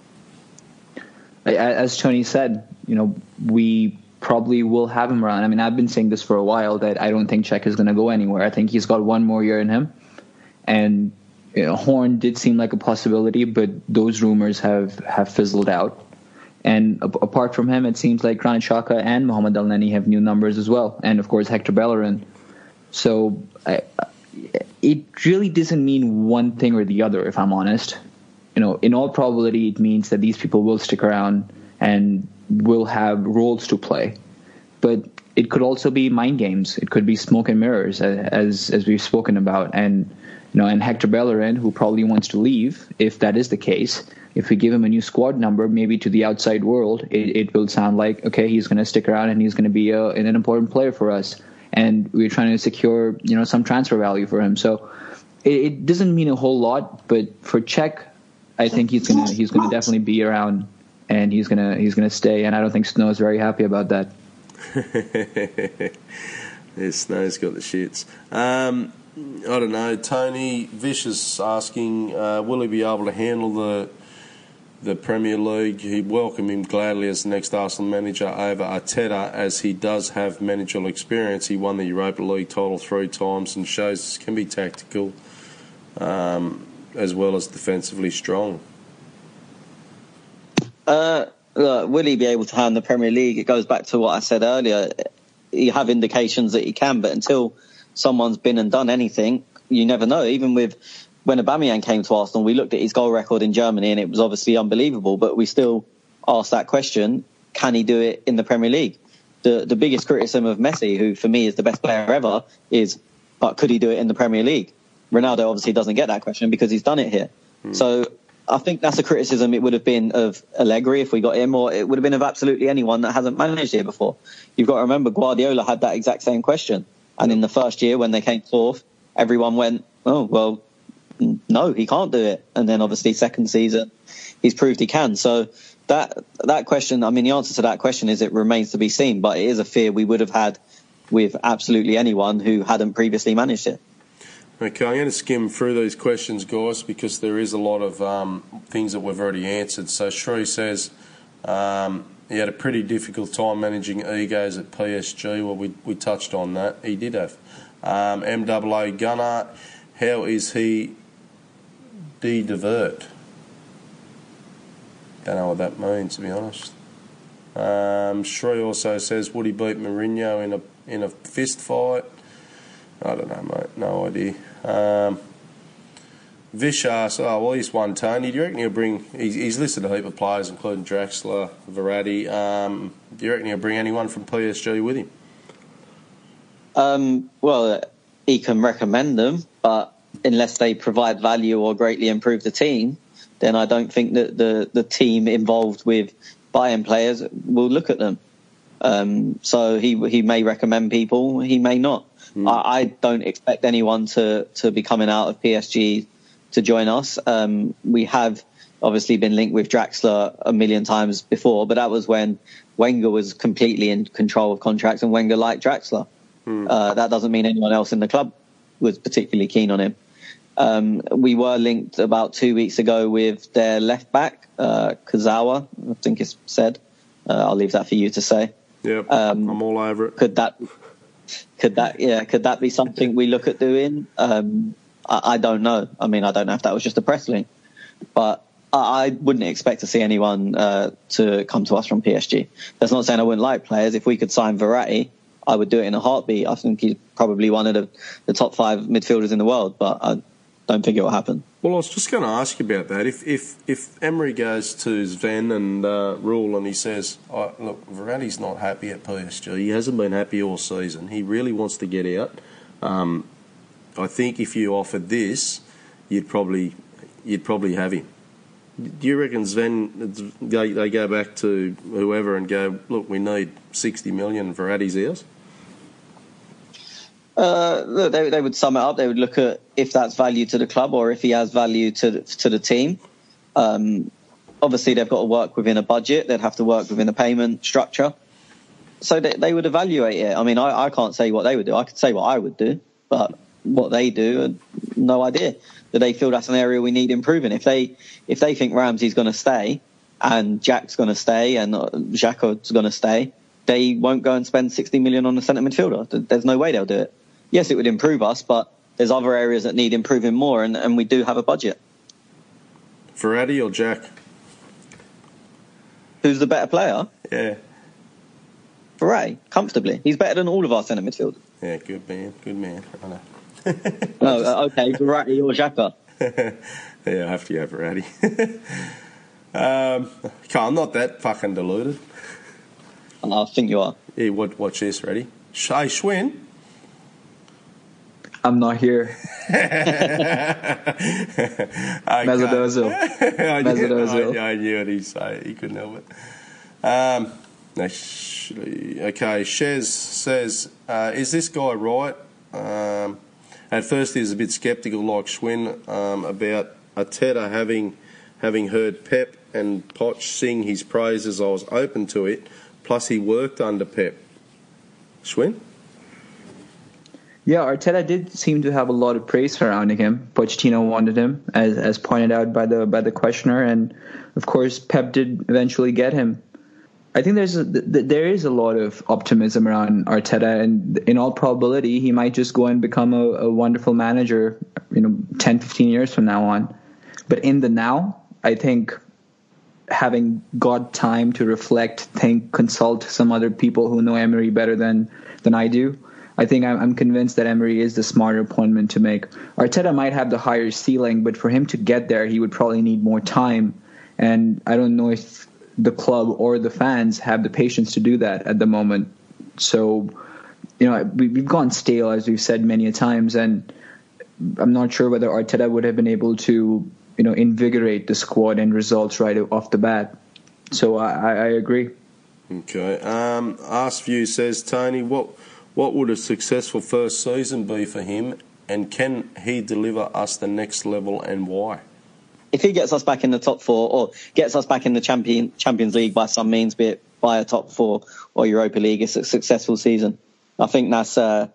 As Tony said, we probably will have him around. I mean, I've been saying this for a while that I don't think Czech is going to go anywhere. I think he's got one more year in him. And Horn did seem like a possibility, but those rumors have fizzled out. And apart from him, it seems like Granit Xhaka and Mohamed Elneny have new numbers as well. And, of course, Hector Bellerin. So it really doesn't mean one thing or the other, if I'm honest. In all probability, it means that these people will stick around and will have roles to play. But it could also be mind games. It could be smoke and mirrors, as we've spoken about. And Hector Bellerin, who probably wants to leave, if that is the case, if we give him a new squad number, maybe to the outside world, it will sound like, okay, he's going to stick around and he's going to be an important player for us. And we're trying to secure, some transfer value for him. So it doesn't mean a whole lot, but for Czech, I think he's gonna definitely be around, and he's gonna stay. And I don't think Snow is very happy about that. Yeah, Snow's got the shits. I don't know. Tony Vicious asking, will he be able to handle the Premier League? He'd welcome him gladly as the next Arsenal manager over Arteta, as he does have managerial experience. He won the Europa League title 3 times and shows can be tactical as well as defensively strong. Will he be able to handle the Premier League? It goes back to what I said earlier. You have indications that he can, but until someone's been and done anything, you never know. Even when Aubameyang came to Arsenal, we looked at his goal record in Germany and it was obviously unbelievable, but we still asked that question, can he do it in the Premier League? The biggest criticism of Messi, who for me is the best player ever, is, but could he do it in the Premier League? Ronaldo obviously doesn't get that question because he's done it here. So I think that's a criticism it would have been of Allegri if we got him, or it would have been of absolutely anyone that hasn't managed here before. You've got to remember Guardiola had that exact same question. And in the first year when they came fourth, everyone went, oh, well, no, he can't do it. And then obviously second season, he's proved he can. So that question, I mean, the answer to that question is it remains to be seen, but it is a fear we would have had with absolutely anyone who hadn't previously managed it. Okay, I'm going to skim through these questions, guys, because there is a lot of things that we've already answered. So Shree says he had a pretty difficult time managing egos at PSG. Well, we touched on that. He did have. MAA Gunnar, how is he de-divert? Don't know what that means, to be honest. Shree also says, would he beat Mourinho in a fist fight? I don't know, mate. No idea. Vish asks, well, he's one Tony. Do you reckon he'll bring... He's listed a heap of players, including Draxler, Verratti. Do you reckon he'll bring anyone from PSG with him? Well, he can recommend them, but unless they provide value or greatly improve the team, then I don't think that the team involved with buying players will look at them. So he may recommend people, he may not. I don't expect anyone to be coming out of PSG to join us. We have obviously been linked with Draxler a million times before, but that was when Wenger was completely in control of contracts and Wenger liked Draxler. That doesn't mean anyone else in the club was particularly keen on him. We were linked about 2 weeks ago with their left back, Kazawa, I think it's said. I'll leave that for you to say. Yeah, I'm all over it. Could that be something we look at doing? I don't know. I mean, I don't know if that was just a press link, but I wouldn't expect to see anyone to come to us from PSG. That's not saying I wouldn't like players. If we could sign Verratti, I would do it in a heartbeat. I think he's probably one of the top 5 midfielders in the world, but I don't think it will happen. Well, I was just going to ask you about that. If Emery goes to Sven and Rule and he says, look, Verratti's not happy at PSG. He hasn't been happy all season. He really wants to get out. I think if you offered this, you'd probably have him. Do you reckon Sven, they go back to whoever and go, look, we need 60 million Verratti's ours? They would sum it up. They would look at if that's value to the club or if he has value to the team. Obviously, they've got to work within a budget. They'd have to work within a payment structure. So they would evaluate it. I mean, I can't say what they would do. I could say what I would do, but what they do, no idea. Do they feel that's an area we need improving? If they think Ramsey's going to stay and Jack's going to stay and Xhaka's going to stay, they won't go and spend 60 million on a centre midfielder. There's no way they'll do it. Yes, it would improve us, but there's other areas that need improving more, and we do have a budget. Verratti or Jack? Who's the better player? Yeah. Verratti, comfortably. He's better than all of our centre midfielders. Yeah, good man. I know. Okay, Verratti or Xhaka? Yeah, I have to go Verratti. I'm not that fucking deluded. I think you are. Yeah, watch this, ready? Hey, Schwinn. I'm not here. Mesut Ozil. I knew it. He'd say it. He couldn't help it. Okay, Shez says, is this guy right? At first he was a bit sceptical like Schwinn about Arteta having heard Pep and Poch sing his praises. I was open to it. Plus he worked under Pep. Schwinn? Yeah, Arteta did seem to have a lot of praise surrounding him. Pochettino wanted him, as pointed out by the questioner, and of course Pep did eventually get him. I think there is a lot of optimism around Arteta, and in all probability, he might just go and become a wonderful manager, 10, 15 years from now on. But in the now, I think having got time to reflect, think, consult some other people who know Emery better than I do, I think I'm convinced that Emery is the smarter appointment to make. Arteta might have the higher ceiling, but for him to get there, he would probably need more time. And I don't know if the club or the fans have the patience to do that at the moment. So, we've gone stale, as we've said many a times, and I'm not sure whether Arteta would have been able to, invigorate the squad and results right off the bat. So I agree. Okay. Askview says, Tony, what would a successful first season be for him, and can he deliver us the next level, and why? If he gets us back in the top four, or gets us back in the Champions League by some means, be it by a top four or Europa League, it's a successful season. I think that's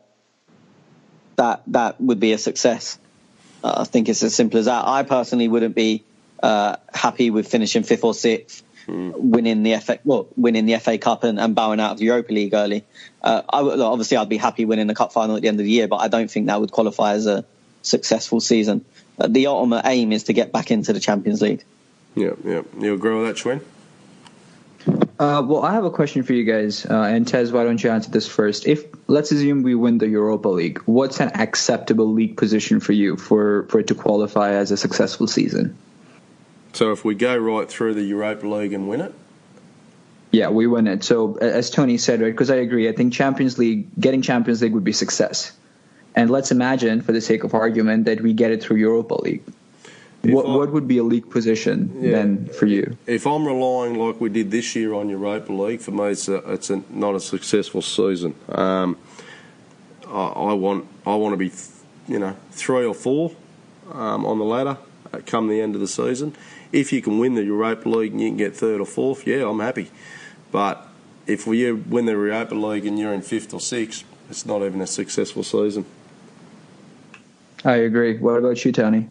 that would be a success. I think it's as simple as that. I personally wouldn't be happy with finishing fifth or sixth, winning the FA Cup and bowing out of the Europa League early. Obviously, I'd be happy winning the cup final at the end of the year, but I don't think that would qualify as a successful season. The ultimate aim is to get back into the Champions League. Yeah. You agree with that, Schwinn? Well, I have a question for you guys, and Tez, why don't you answer this first? Let's assume we win the Europa League, what's an acceptable league position for you for it to qualify as a successful season? So if we go right through the Europa League and win it? Yeah, we win it. So as Tony said, right, because I agree, I think getting Champions League would be success. And let's imagine, for the sake of argument, that we get it through Europa League. What would be a league position then for you? If I'm relying like we did this year on Europa League, for me it's not a successful season. I want to be 3 or 4 on the ladder come the end of the season. If you can win the Europa League and you can get 3rd or 4th, yeah, I'm happy. But if we win the Europa League and you're in 5th or 6th, it's not even a successful season. I agree. What about you, Tony?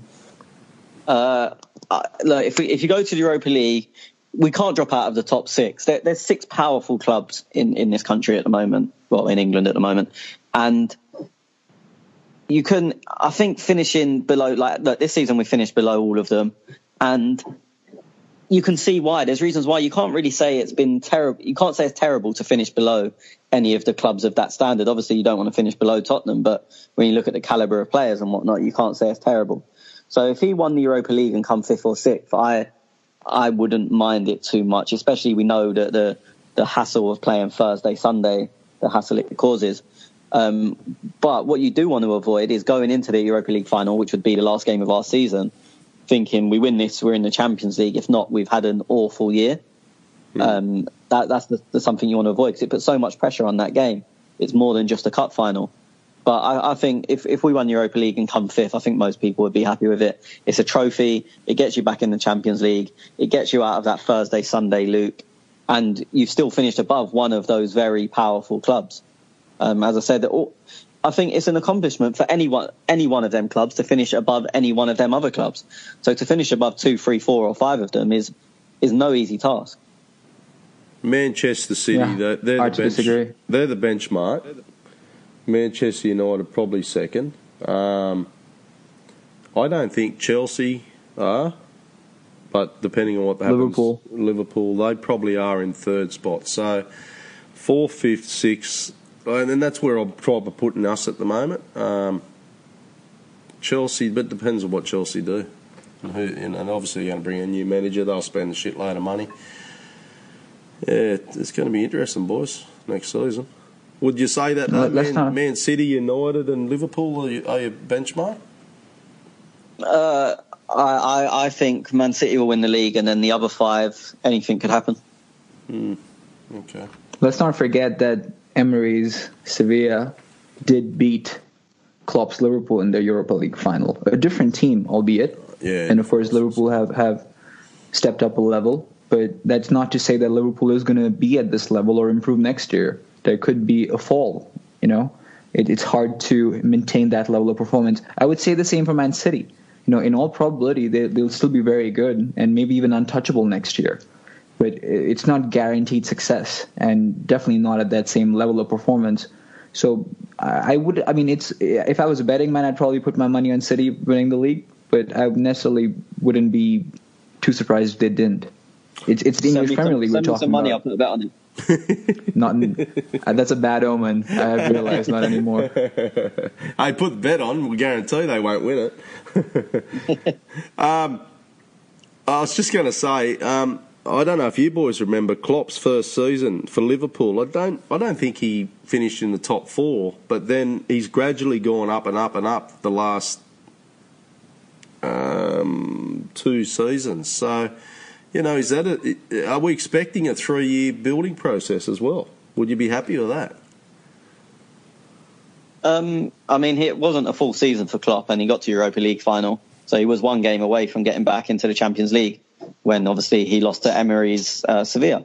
Look, if you go to the Europa League, we can't drop out of the top 6. There's 6 powerful clubs in this country at the moment, well, in England at the moment, and you can, I think, finishing below, look, this season we finished below all of them, and you can see why. There's reasons why. You can't really say it's been terrible. You can't say it's terrible to finish below any of the clubs of that standard. Obviously, you don't want to finish below Tottenham, but when you look at the calibre of players and whatnot, you can't say it's terrible. So if he won the Europa League and come 5th or 6th, I wouldn't mind it too much, especially we know that the hassle of playing Thursday, Sunday, the hassle it causes. But what you do want to avoid is going into the Europa League final, which would be the last game of our season, thinking we win this, we're in the Champions League. If not, we've had an awful year. That's something you want to avoid, because it puts so much pressure on that game. It's more than just a cup final. But I think if we won the Europa League and come 5th, I think most people would be happy with it. It's a trophy. It gets you back in the Champions League. It gets you out of that Thursday, Sunday loop. And you've still finished above one of those very powerful clubs. As I said, I think it's an accomplishment for any one of them clubs to finish above any one of them other clubs. So to finish above 2, 3, 4 or 5 of them is no easy task. Manchester City, they're the benchmark. Manchester United probably second. I don't think Chelsea are, but depending on what happens, Liverpool, they probably are in 3rd spot. So 4th, 5th, 6th, and that's where I'm probably putting us at the moment. Chelsea, but it depends on what Chelsea do. And obviously they're going to bring a new manager. They'll spend a shitload of money. Yeah, it's going to be interesting, boys, next season. Would you say that Man City, United and Liverpool are your benchmark? I think Man City will win the league, and then the other 5, anything could happen. Okay. Let's not forget that Emery's Sevilla did beat Klopp's Liverpool in the Europa League final. A different team, albeit. Yeah. And of course, Liverpool have stepped up a level. But that's not to say that Liverpool is going to be at this level or improve next year. There could be a fall, It's hard to maintain that level of performance. I would say the same for Man City. In all probability, they'll still be very good and maybe even untouchable next year. But it's not guaranteed success, and definitely not at that same level of performance. So if I was a betting man, I'd probably put my money on City winning the league, but I necessarily wouldn't be too surprised if they didn't. It's the English Premier League we're talking about. Send me some money, I'll put a bet on it. That's a bad omen. I have realized, not anymore. I put the bet on. We guarantee they won't win it. I was just going to say, I don't know if you boys remember Klopp's first season for Liverpool. I don't think he finished in the top 4, but then he's gradually gone up and up and up the last 2 seasons. So, are we expecting a 3-year building process as well? Would you be happy with that? I mean, it wasn't a full season for Klopp, and he got to Europa League final, so he was 1 game away from getting back into the Champions League when obviously he lost to Emery's Sevilla.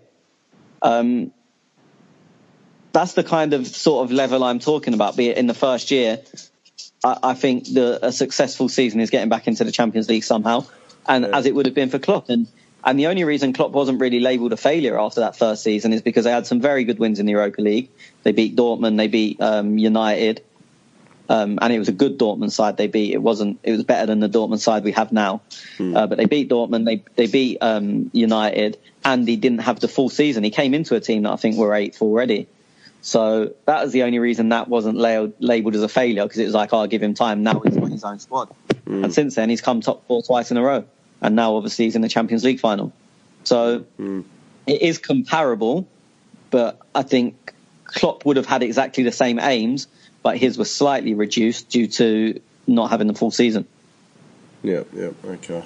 That's the kind of sort of level I'm talking about. Be it in the first year, I think a successful season is getting back into the Champions League somehow, and as it would have been for Klopp. And the only reason Klopp wasn't really labelled a failure after that first season is because they had some very good wins in the Europa League. They beat Dortmund, they beat United, and it was a good Dortmund side they beat. It was better than the Dortmund side we have now. But they beat Dortmund, they beat United, and he didn't have the full season. He came into a team that I think were 8th already. So that was the only reason that wasn't labelled as a failure, because it was like, I'll give him time. Now he's got his own squad. And since then, he's come top 4 twice in a row. And now, obviously, he's in the Champions League final. So it is comparable, but I think Klopp would have had exactly the same aims, but his was slightly reduced due to not having the full season. Yeah, okay.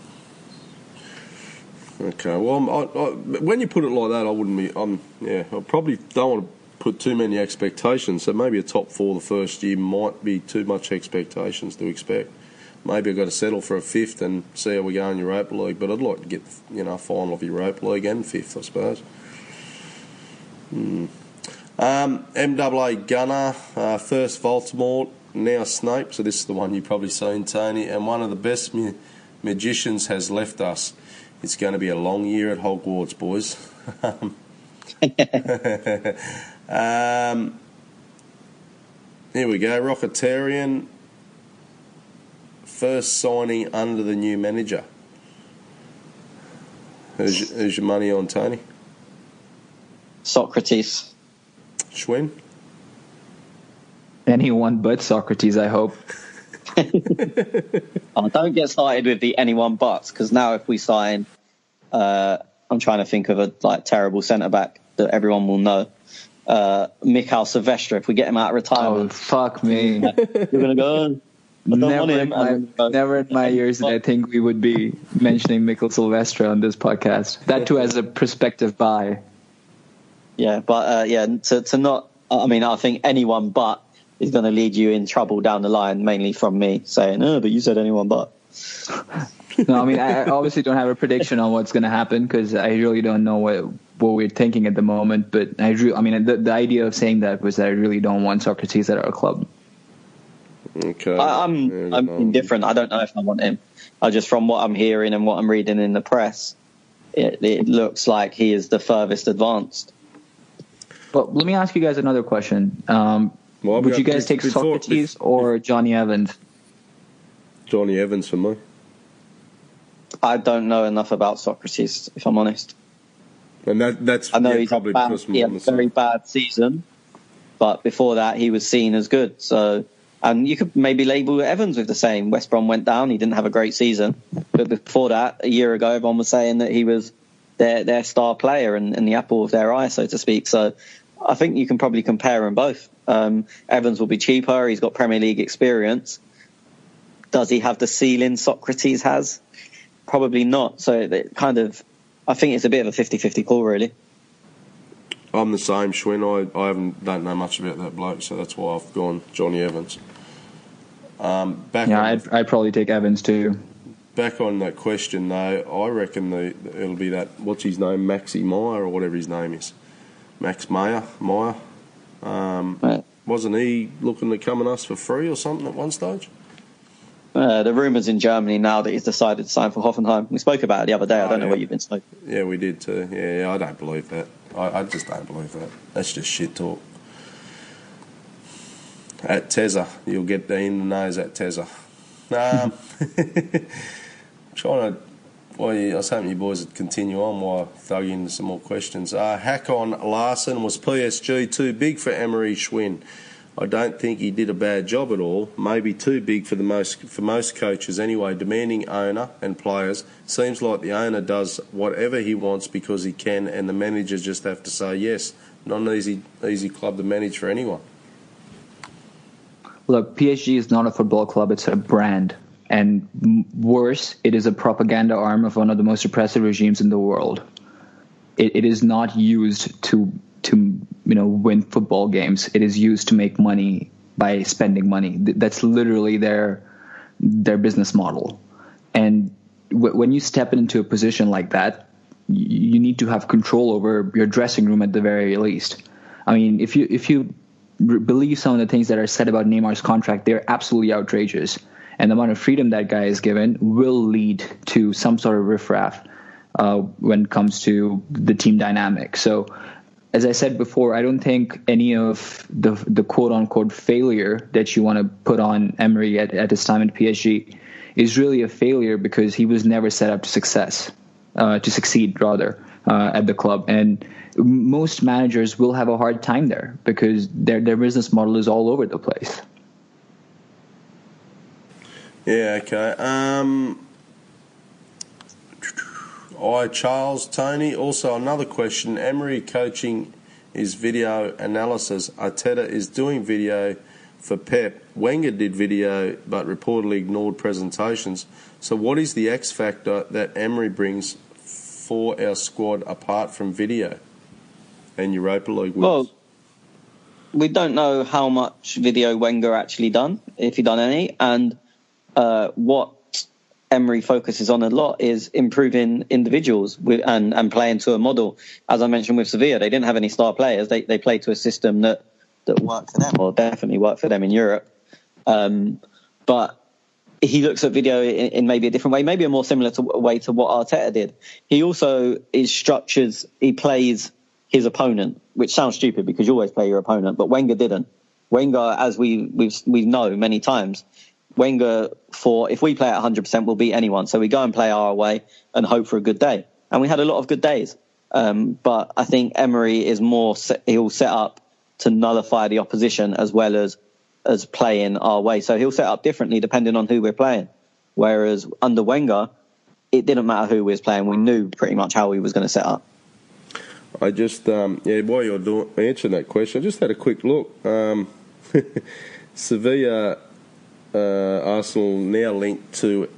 Okay, well, when you put it like that, I wouldn't be... I probably don't want to put too many expectations, so maybe a top 4 the first year might be too much expectations to expect. Maybe I've got to settle for a 5th and see how we go in Europa League, but I'd like to get, a final of Europa League and 5th, I suppose. MWA Gunner, first Voldemort, now Snape, so this is the one you've probably seen, Tony, and one of the best magicians has left us. It's going to be a long year at Hogwarts, boys. Here we go, Rocketarian. First signing under the new manager. Who's your money on, Tony? Socrates. Schwinn? Anyone but Socrates, I hope. Don't get started with the anyone buts, because now if we sign, I'm trying to think of a terrible centre back that everyone will know. Mikhail Silvestre. If we get him out of retirement, oh fuck me! You're gonna go. Never in my years did I think we would be mentioning Mikkel Silvestre on this podcast. That too as a prospective buy. Yeah, but to not. I mean, I think anyone but is going to lead you in trouble down the line, mainly from me saying, "Oh, but you said anyone but." No, I mean, I obviously don't have a prediction on what's going to happen because I really don't know what we're thinking at the moment. But the idea of saying that was that I really don't want Socrates at our club. Okay. I'm indifferent. I don't know if I want him. From what I'm hearing and what I'm reading in the press, it looks like he is the furthest advanced. But let me ask you guys another question. Would you guys take Socrates or Johnny Evans? Johnny Evans for me. I don't know enough about Socrates, if I'm honest. And that's I know he's probably he had a very bad season, but before that he was seen as good. So, and you could maybe label Evans with the same. West Brom went down; he didn't have a great season, but before that, a year ago, everyone was saying that he was their star player and the apple of their eye, so to speak. So, I think you can probably compare them both. Evans will be cheaper; he's got Premier League experience. Does he have the ceiling Socrates has? Probably not. So I think it's a bit of a 50-50 call, really. I'm the same, Schwinn. I don't know much about that bloke, so that's why I've gone Johnny Evans. I'd probably take Evans too. Back on that question, though, I reckon it'll be that, what's his name, Maxi Meyer or whatever his name is. Max Meyer. Right. Wasn't he looking to come on us for free or something at one stage? The rumours in Germany now that he's decided to sign for Hoffenheim. We spoke about it the other day. I don't know what you've been saying. Yeah, we did too. Yeah, I don't believe that. I just don't believe that. That's just shit talk. At Tezza, you'll get the in the nose at Tezza. I was hoping you boys would continue on while I thug in some more questions. Hakon Larsen, was PSG too big for Emery Schwinn? I don't think he did a bad job at all. Maybe too big for most coaches anyway. Demanding owner and players. Seems like the owner does whatever he wants because he can, and the managers just have to say yes. Not an easy club to manage for anyone. Look, PSG is not a football club; it's a brand. And worse, it is a propaganda arm of one of the most oppressive regimes in the world. It is not used to win football games. It is used to make money by spending money. That's literally their business model. And when you step into a position like that, you need to have control over your dressing room at the very least. I mean, if you believe some of the things that are said about Neymar's contract, they're absolutely outrageous. And the amount of freedom that guy is given will lead to some sort of riffraff when it comes to the team dynamic. So, as I said before, I don't think any of the quote-unquote failure that you want to put on Emery at his time at PSG is really a failure because he was never set up to succeed at the club. And most managers will have a hard time there because their business model is all over the place. Yeah, okay. Charles, Tony. Also, another question. Emery coaching is video analysis. Arteta is doing video for Pep. Wenger did video, but reportedly ignored presentations. So what is the X factor that Emery brings for our squad apart from video and Europa League wins? Well, we don't know how much video Wenger actually done, if he done any, and what Emery focuses on a lot is improving individuals and playing to a model. As I mentioned with Sevilla, they didn't have any star players. They played to a system that worked for them, or definitely worked for them in Europe. But he looks at video in maybe a different way, maybe a more similar way to what Arteta did. He also he plays his opponent, which sounds stupid because you always play your opponent, but Wenger didn't. Wenger, as we know many times, Wenger thought if we play at 100%, we'll beat anyone. So we go and play our way and hope for a good day. And we had a lot of good days. But I think Emery is he'll set up to nullify the opposition as well as playing our way. So he'll set up differently depending on who we're playing. Whereas under Wenger, it didn't matter who we was playing. We knew pretty much how he was going to set up. I just, while you're answering that question, I just had a quick look. Sevilla... Arsenal now linked to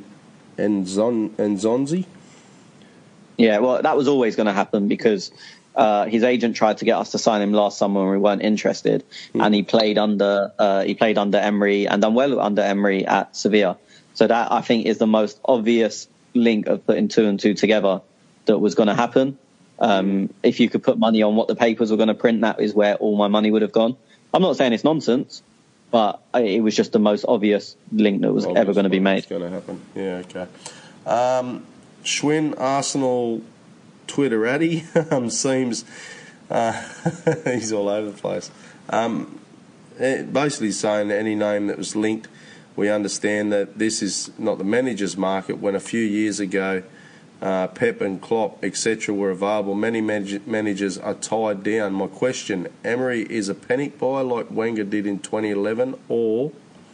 Nzonzi. Yeah, well, that was always going to happen because his agent tried to get us to sign him last summer and we weren't interested. And he played under Emery and done well under Emery at Sevilla. So that, I think, is the most obvious link of putting two and two together that was going to happen. If you could put money on what the papers were going to print, that is where all my money would have gone. I'm not saying it's nonsense, but it was just the most obvious link that was ever going to be made. It's going to happen. Yeah, okay. Schwinn, Arsenal Twitterati, seems he's all over the place. Basically saying that any name that was linked, we understand that this is not the manager's market. When a few years ago, Pep and Klopp, etc., were available, many managers are tied down. My question, Emery is a panic buy like Wenger did in 2011, or?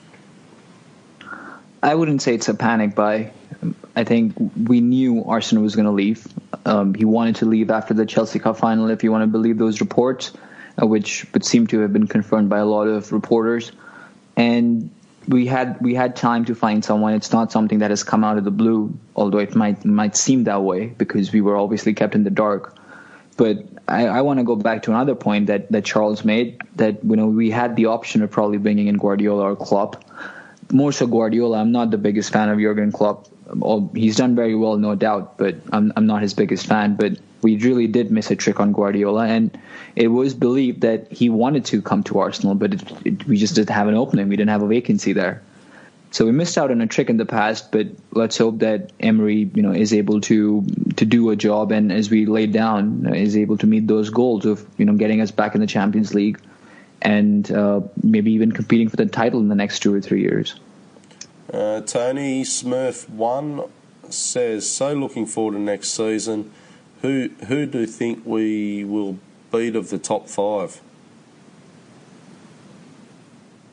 I wouldn't say it's a panic buy. I think we knew Arsenal was going to leave. He wanted to leave after the Chelsea Cup final, if you want to believe those reports, which would seem to have been confirmed by a lot of reporters. And we had time to find someone. It's not something that has come out of the blue, although it might seem that way because we were obviously kept in the dark. But I want to go back to another point that Charles made, that we had the option of probably bringing in Guardiola or Klopp. More so Guardiola. I'm not the biggest fan of Jurgen Klopp. He's done very well, no doubt, but I'm not his biggest fan. But we really did miss a trick on Guardiola, and it was believed that he wanted to come to Arsenal, but we just didn't have an opening. We didn't have a vacancy there. So we missed out on a trick in the past, but let's hope that Emery, is able to do a job, and as we laid down, is able to meet those goals of, getting us back in the Champions League and maybe even competing for the title in the next 2 or 3 years. Tony Smurf1 says, so looking forward to next season. Who do you think we will beat of the top 5?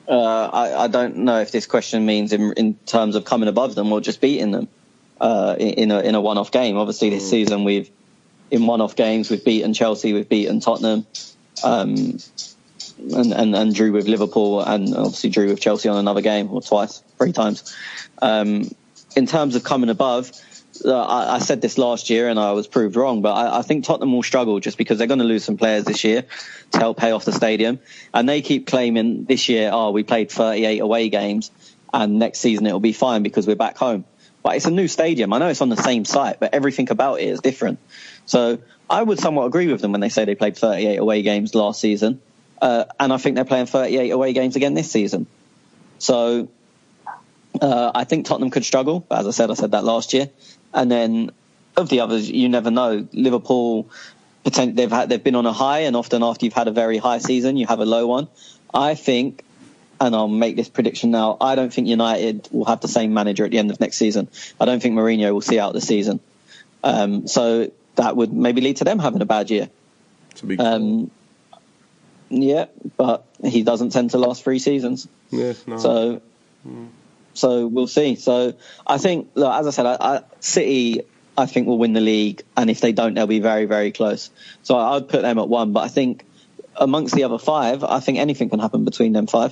I don't know if this question means in terms of coming above them or just beating them in a one-off game. Obviously, this season in one-off games we've beaten Chelsea, we've beaten Tottenham, and drew with Liverpool, and obviously drew with Chelsea on another game, or three times. In terms of coming above, I said this last year and I was proved wrong, but I think Tottenham will struggle just because they're going to lose some players this year to help pay off the stadium. And they keep claiming this year, we played 38 away games and next season it'll be fine because we're back home. But it's a new stadium. I know it's on the same site, but everything about it is different. So I would somewhat agree with them when they say they played 38 away games last season. And I think they're playing 38 away games again this season. So I think Tottenham could struggle. But as I said that last year. And then of the others, you never know. Liverpool, they've been on a high, and often after you've had a very high season, you have a low one. I think, and I'll make this prediction now, I don't think United will have the same manager at the end of next season. I don't think Mourinho will see out the season. So that would maybe lead to them having a bad year. It's a big call. Yeah, but he doesn't tend to last 3 seasons. Yeah, no. So we'll see. So I think, look, as I said, City, I think, will win the league. And if they don't, they'll be very, very close. So I'd put them at 1. But I think amongst the other 5, I think anything can happen between them 5.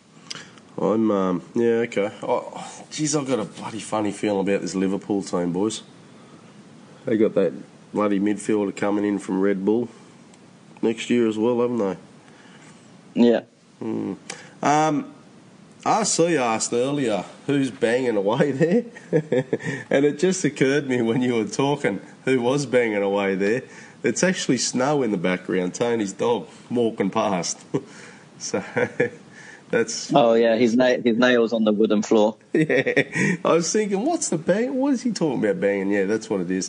Yeah, okay. Geez, I've got a bloody funny feeling about this Liverpool team, boys. They got that bloody midfielder coming in from Red Bull next year as well, haven't they? Yeah. RC asked earlier who's banging away there, and it just occurred to me when you were talking who was banging away there. It's actually Snow in the background, Tony's dog, walking past. So that's... Oh, yeah, his nails on the wooden floor. Yeah, I was thinking, what's the bang? What is he talking about banging? Yeah, that's what it is.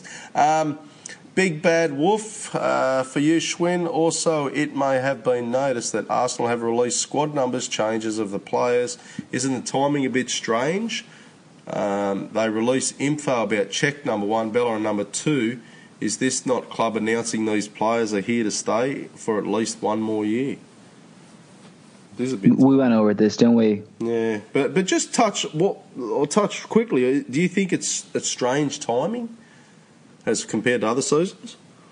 Big Bad Wolf, for you, Schwinn. Also, it may have been noticed that Arsenal have released squad numbers, changes of the players. Isn't the timing a bit strange? They release info about Czech number 1, Bellerin number 2. Is this not club announcing these players are here to stay for at least 1 more year? This is a bit... We went over this, didn't we? Yeah, but just touch quickly. Do you think it's a strange timing as compared to other seasons?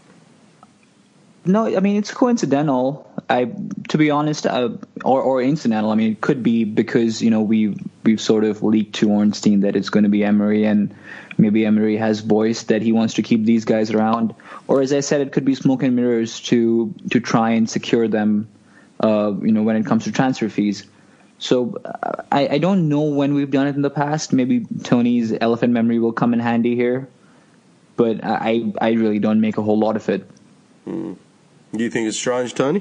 No, I mean, it's coincidental. To be honest, or incidental. I mean, it could be because, we've sort of leaked to Ornstein that it's going to be Emery, and maybe Emery has voiced that he wants to keep these guys around. Or as I said, it could be smoke and mirrors to try and secure them, when it comes to transfer fees. So I don't know when we've done it in the past. Maybe Tony's elephant memory will come in handy here. But I really don't make a whole lot of it. Do you think it's strange, Tony?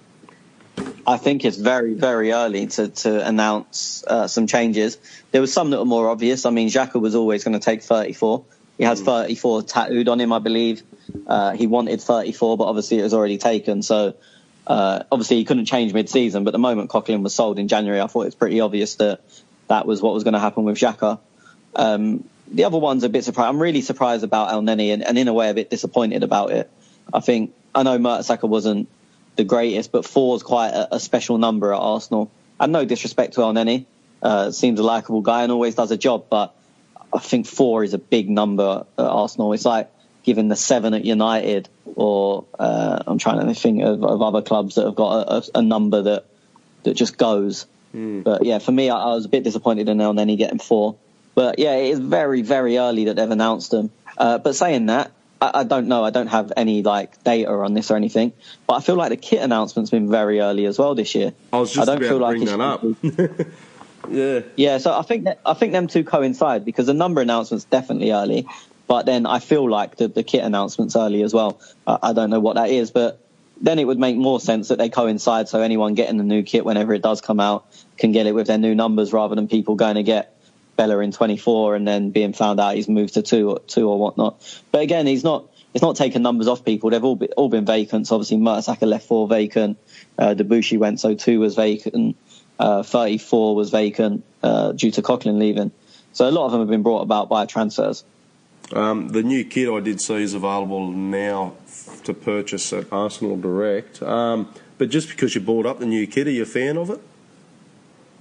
I think it's very, very early to announce some changes. There was some that were more obvious. I mean, Xhaka was always going to take 34. He has 34 tattooed on him, I believe. He wanted 34, but obviously it was already taken. So obviously he couldn't change mid-season. But the moment Coquelin was sold in January, I thought it was pretty obvious that was what was going to happen with Xhaka. The other one's a bit surprised. I'm really surprised about El Neni and in a way a bit disappointed about it. I know Mertesacker wasn't the greatest, but 4 is quite a special number at Arsenal. And no disrespect to El Neni. Seems a likeable guy and always does a job, but I think 4 is a big number at Arsenal. It's like giving the 7 at United, or I'm trying to think of other clubs that have got a number that just goes. But yeah, for me, I was a bit disappointed in El Neni getting 4. But yeah, it is very, very early that they've announced them. But saying that, I don't know. I don't have any data on this or anything. But I feel like the kit announcement's been very early as well this year. I was just about to bring that up. Yeah. Yeah. So I think them two coincide because the number announcement's definitely early, but then I feel like the kit announcement's early as well. I don't know what that is, but then it would make more sense that they coincide. So anyone getting the new kit whenever it does come out can get it with their new numbers rather than people going to get Bellerin 24 and then being found out he's moved to 2 or whatnot. But again, it's not taking numbers off people. They've all been vacant. So obviously Mertesacker left 4 vacant. Debussy went, so 2 was vacant. 34 was vacant due to Coquelin leaving. So a lot of them have been brought about by transfers. The new kit I did see is available now to purchase at Arsenal Direct. But just because you bought up the new kit, are you a fan of it?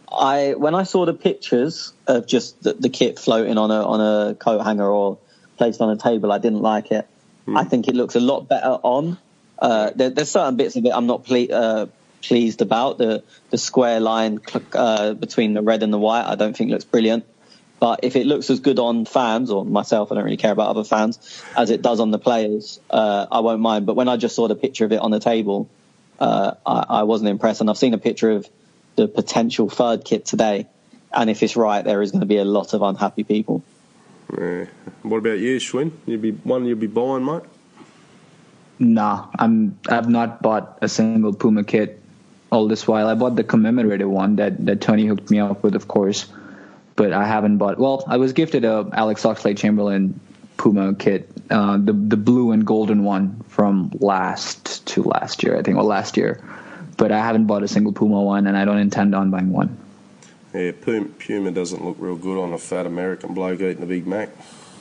when I saw the pictures of just the kit floating on a coat hanger or placed on a table, I didn't like it. I think it looks a lot better on. There's certain bits of it I'm not pleased about. The square line between the red and the white, I don't think looks brilliant. But if it looks as good on fans, or myself, I don't really care about other fans, as it does on the players, I won't mind. But when I just saw the picture of it on the table, I wasn't impressed. And I've seen a picture of the potential third kit today. And if it's right, there is going to be a lot of unhappy people. Yeah. What about you, Schwinn? You'll be buying, mate? Nah, I've not bought a single Puma kit all this while. I bought the commemorative one that Tony hooked me up with, of course, but I haven't bought. Well, I was gifted a Alex Oxlade-Chamberlain Puma kit, the blue and golden one from last year, I think, or last year. But I haven't bought a single Puma one, and I don't intend on buying one. Yeah, Puma doesn't look real good on a fat American bloke eating a Big Mac.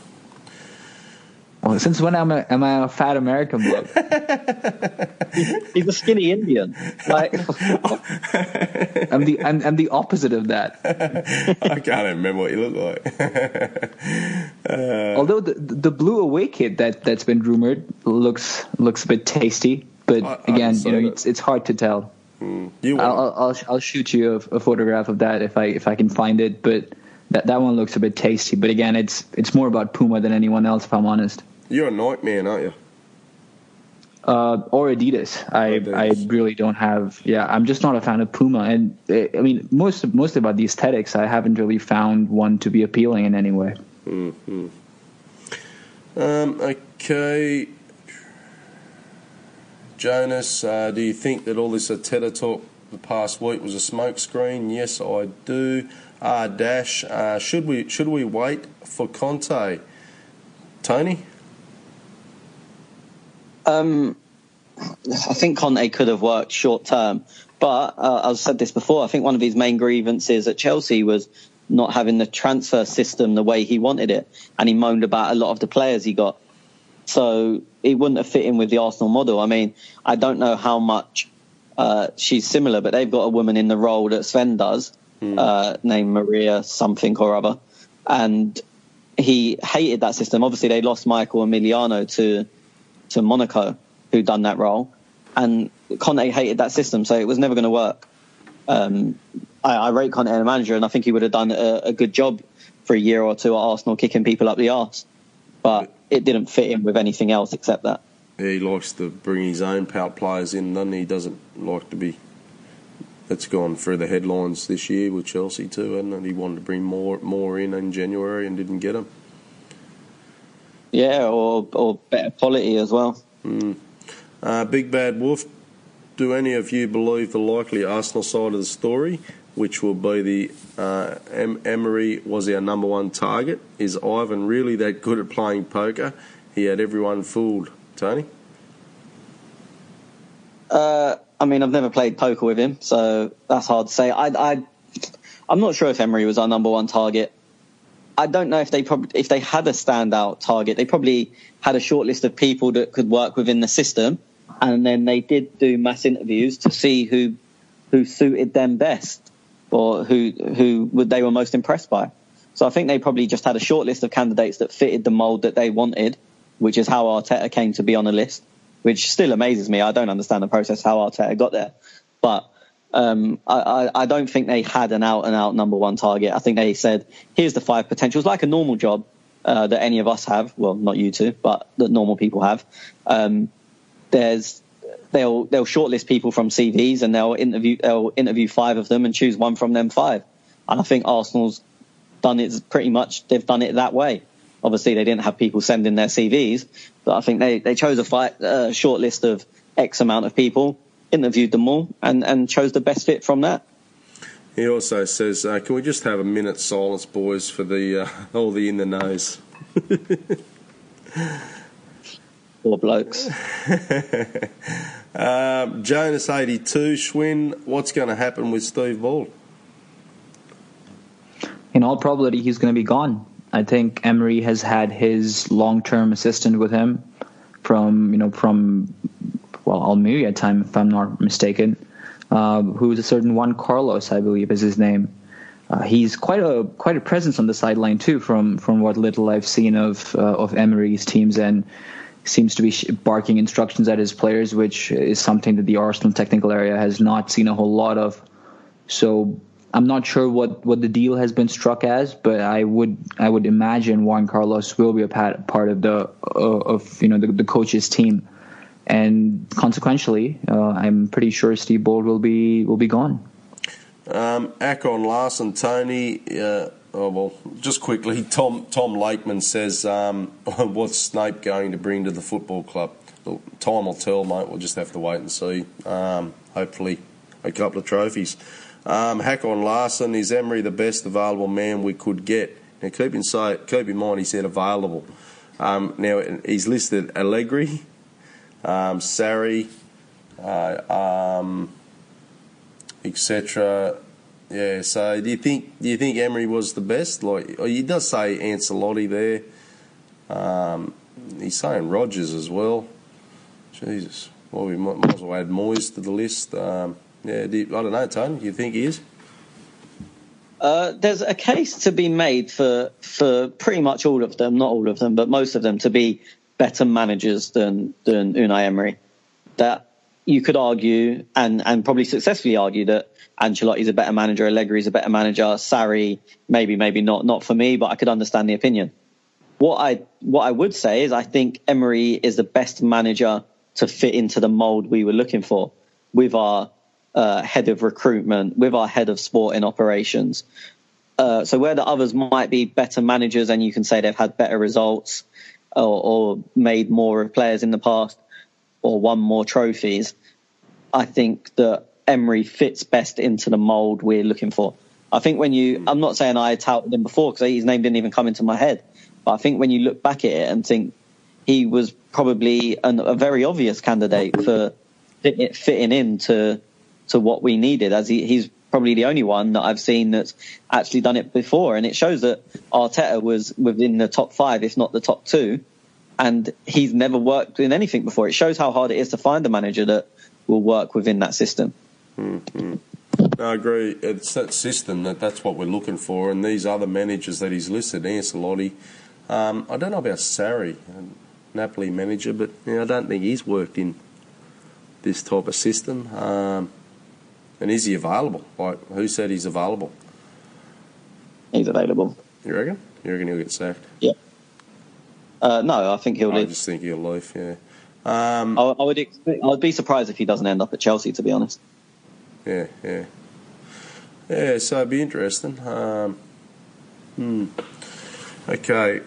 Well, since when am I a fat American bloke? He's a skinny Indian. Like I'm the opposite of that. I can't even remember what you look like. Although the blue away kit that's been rumored looks a bit tasty, but again, it's hard to tell. I'll shoot you a photograph of that if I can find it, but that one looks a bit tasty. But again, it's more about Puma than anyone else, if I'm honest. You're a Nike man, aren't you? Or Adidas. I really don't have. Yeah, I'm just not a fan of Puma, and I mean mostly about the aesthetics. I haven't really found one to be appealing in any way. Mm-hmm. Okay. Jonas, do you think that all this Arteta talk the past week was a smokescreen? Yes, I do. Dash, should we wait for Conte? Tony? I think Conte could have worked short term, but I've said this before. I think one of his main grievances at Chelsea was not having the transfer system the way he wanted it, and he moaned about a lot of the players he got. So he wouldn't have fit in with the Arsenal model. I mean, I don't know how much she's similar, but they've got a woman in the role that Sven does, named Maria something or other, and he hated that system. Obviously, they lost Michael Emiliano to Monaco, who done that role, and Conte hated that system, so it was never going to work. I rate Conte as a manager, and I think he would have done a good job for a year or two at Arsenal, kicking people up the arse, but it didn't fit in with anything else except that. Yeah, he likes to bring his own players in, doesn't he? He doesn't like to be... That's gone through the headlines this year with Chelsea too, hasn't it? He wanted to bring more in January and didn't get them. Yeah, or better quality as well. Big Bad Wolf, do any of you believe the likely Arsenal side of the story, which will be the Emery was our number one target? Is Ivan really that good at playing poker? He had everyone fooled. Tony? I mean, I've never played poker with him, so that's hard to say. I'm not sure if Emery was our number one target. I don't know if they had a standout target. They probably had a short list of people that could work within the system, and then they did do mass interviews to see who suited them best, or who they were most impressed by. So I think they probably just had a short list of candidates that fitted the mould that they wanted, which is how Arteta came to be on the list, which still amazes me. I don't understand the process how Arteta got there, but I don't think they had an out-and-out number one target. I think they said, here's the 5 potentials, like a normal job that any of us have. Well, not you two, but that normal people have. They'll shortlist people from CVs, and they'll interview 5 of them and choose one from them 5. And I think Arsenal's done it pretty much. They've done it that way. Obviously, they didn't have people sending their CVs, but I think they chose a short list of X amount of people, interviewed them all, and chose the best fit from that. He also says, can we just have a minute's silence, boys, for the all the in the nose? Poor blokes. Jonas 82, Schwinn, what's going to happen with Steve Ball? In all probability, he's going to be gone. I think Emery has had his long-term assistant with him from Almeria time, if I'm not mistaken, who's a certain Juan Carlos, I believe is his name. He's quite a presence on the sideline too, from what little I've seen of Emery's teams, and seems to be barking instructions at his players, which is something that the Arsenal technical area has not seen a whole lot of. So I'm not sure what the deal has been struck as, but I would imagine Juan Carlos will be a part of the coach's team, and consequentially, I'm pretty sure Steve Bold will be gone. Akon Larson, Tony. Just quickly, Tom Lakeman says, "What's Snape going to bring to the football club?" Well, time will tell, mate. We'll just have to wait and see. Hopefully, a couple of trophies. Hakon Larson, is Emery the best available man we could get? Now, keep in mind, he said available. Now, he's listed Allegri, Sarri, etc. Yeah. So, do you think Emery was the best? Like, he does say Ancelotti there. He's saying Rodgers as well. Jesus. Well, we might as well add Moyes to the list. I don't know, Tony. Do you think he is? There's a case to be made for pretty much all of them, not all of them, but most of them, to be better managers than Unai Emery. That you could argue, and probably successfully argue, that Ancelotti's a better manager, Allegri's a better manager, Sarri maybe not for me, but I could understand the opinion. What I would say is I think Emery is the best manager to fit into the mould we were looking for, with our head of recruitment, with our head of sport in operations. So where the others might be better managers and you can say they've had better results or made more players in the past or won more trophies, I think that Emery fits best into the mould we're looking for. I think I'm not saying I touted him before because his name didn't even come into my head, but I think when you look back at it and think he was probably a very obvious candidate for fitting into what we needed, as he's probably the only one that I've seen that's actually done it before. And it shows that Arteta was within the top 5, if not the top 2, and he's never worked in anything before. It shows how hard it is to find a manager that will work within that system. Mm-hmm. I agree. It's that system that's what we're looking for. And these other managers that he's listed, Ancelotti, I don't know about Sarri, Napoli manager, but I don't think he's worked in this type of system. And is he available? Like, who said he's available? He's available. You reckon? You reckon he'll get sacked? Yeah. No, I think he'll leave. I just think he'll leave, yeah. I would be surprised if he doesn't end up at Chelsea, to be honest. Yeah. Yeah, so it'd be interesting. Okay.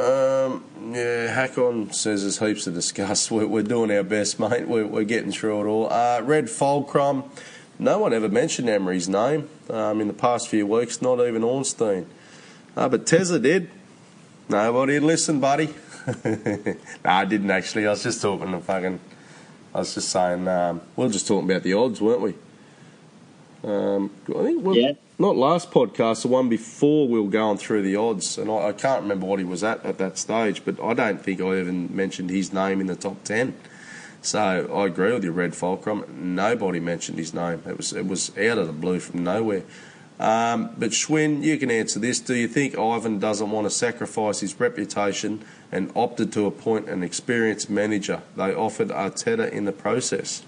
Hakon says there's heaps to discuss. We're doing our best, mate. We're getting through it all. Red Fulcrum. No one ever mentioned Emery's name in the past few weeks, not even Ornstein. But Tezza did. Nobody listened, buddy. No, I didn't actually. I was just talking I was just saying, we were just talking about the odds, weren't we? I think not last podcast, the one before we were going through the odds, and I can't remember what he was at that stage, but I don't think I even mentioned his name in the top 10. So I agree with you, Red Fulcrum. Nobody mentioned his name. It was out of the blue from nowhere. But Schwinn, you can answer this. Do you think Ivan doesn't want to sacrifice his reputation and opted to appoint an experienced manager? They offered Arteta in the process.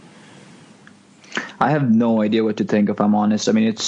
I have no idea what to think, if I'm honest. I mean, it's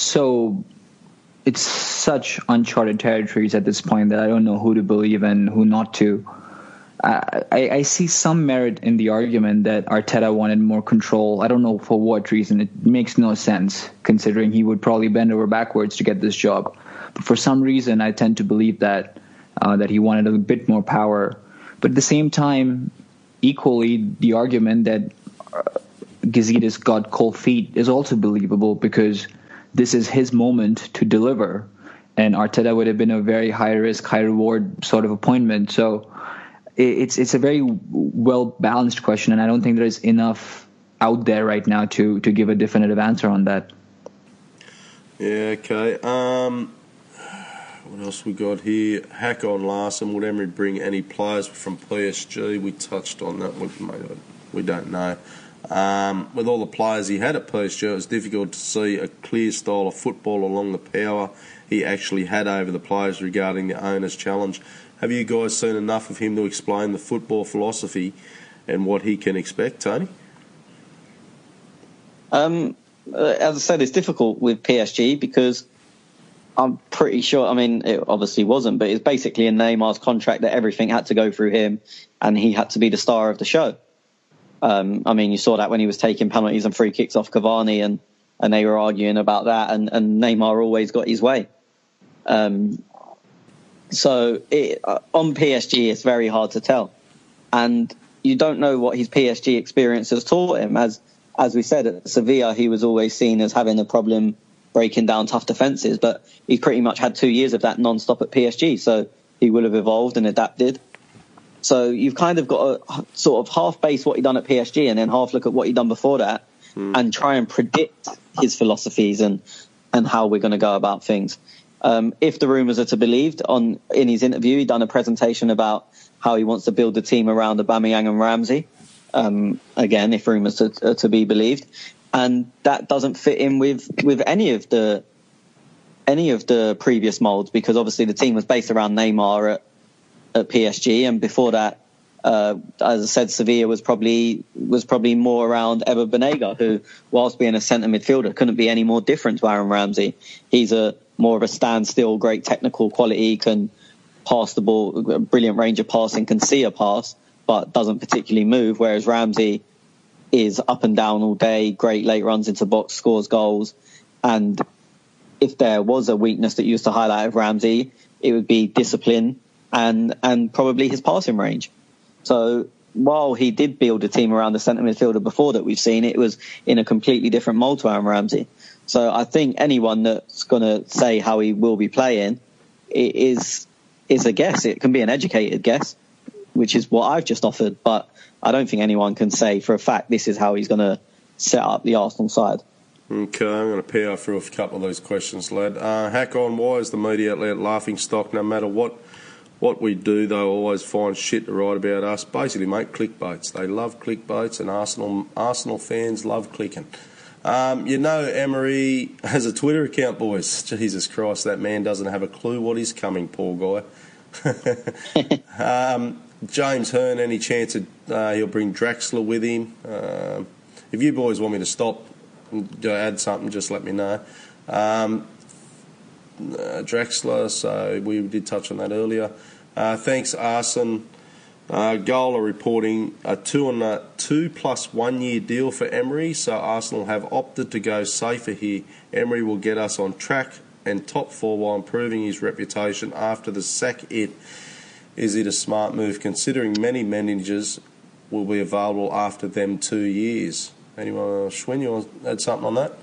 such uncharted territories at this point that I don't know who to believe and who not to. I see some merit in the argument that Arteta wanted more control. I don't know for what reason. It makes no sense, considering he would probably bend over backwards to get this job. But for some reason, I tend to believe that he wanted a bit more power. But at the same time, equally, the argument that Gazidis got cold feet is also believable, because this is his moment to deliver, and Arteta would have been a very high risk, high reward sort of appointment. So it's a very well balanced question, and I don't think there's enough out there right now to give a definitive answer on that. Yeah, okay. What else we got here? Hakon Larson, would Emery bring any players from PSG? We touched on that. We don't know. With all the players he had at PSG, it was difficult to see a clear style of football along the power he actually had over the players regarding the owner's challenge. Have you guys seen enough of him to explain the football philosophy and what he can expect, Tony? As I said, it's difficult with PSG because I'm pretty sure, I mean, it obviously wasn't, but it's basically in Neymar's contract that everything had to go through him and he had to be the star of the show. I mean, you saw that when he was taking penalties and free kicks off Cavani and they were arguing about that and Neymar always got his way. So on PSG, it's very hard to tell. And you don't know what his PSG experience has taught him. As we said, at Sevilla, he was always seen as having a problem breaking down tough defences, but he's pretty much had 2 years of that non-stop at PSG, so he will have evolved and adapted. So you've kind of got to sort of half base what he done at PSG and then half look at what he done before that and try and predict his philosophies and how we're going to go about things. If the rumours are to be believed, in his interview, he done a presentation about how he wants to build the team around Aubameyang and Ramsey. Again, if rumours are to be believed, and that doesn't fit in with any of the previous moulds, because obviously the team was based around Neymar at PSG, and before that, as I said, Sevilla was probably more around Ever Banega, who, whilst being a centre midfielder, couldn't be any more different to Aaron Ramsey. He's more of a standstill, great technical quality, can pass the ball, brilliant range of passing, can see a pass, but doesn't particularly move, whereas Ramsey is up and down all day, great late runs into box, scores goals. And if there was a weakness that you used to highlight of Ramsey, it would be discipline and probably his passing range. So while he did build a team around the centre midfielder before that we've seen, it was in a completely different mould to Aaron Ramsey. So I think anyone that's going to say how he will be playing is a guess. It can be an educated guess, which is what I've just offered, but I don't think anyone can say for a fact this is how he's going to set up the Arsenal side. Okay, I'm going to power through a couple of those questions, lad. Hack on, why is the media outlet laughing stock? No matter what we do, they'll always find shit to write about us. Basically, mate, clickbaits. They love clickbaits, and Arsenal fans love clicking. Emery has a Twitter account, boys. Jesus Christ, that man doesn't have a clue what is coming, poor guy. James Hearn, any chance he'll bring Draxler with him? If you boys want me to stop and add something, just let me know. Draxler, so we did touch on that earlier. Thanks, Arson. Goal reporting a 2+1 year deal for Emery, so Arsenal have opted to go safer here. Emery will get us on track and top four while improving his reputation after the sack. Is it a smart move considering many managers will be available after them 2 years? Anyone, Schwinn, you want to add something on that?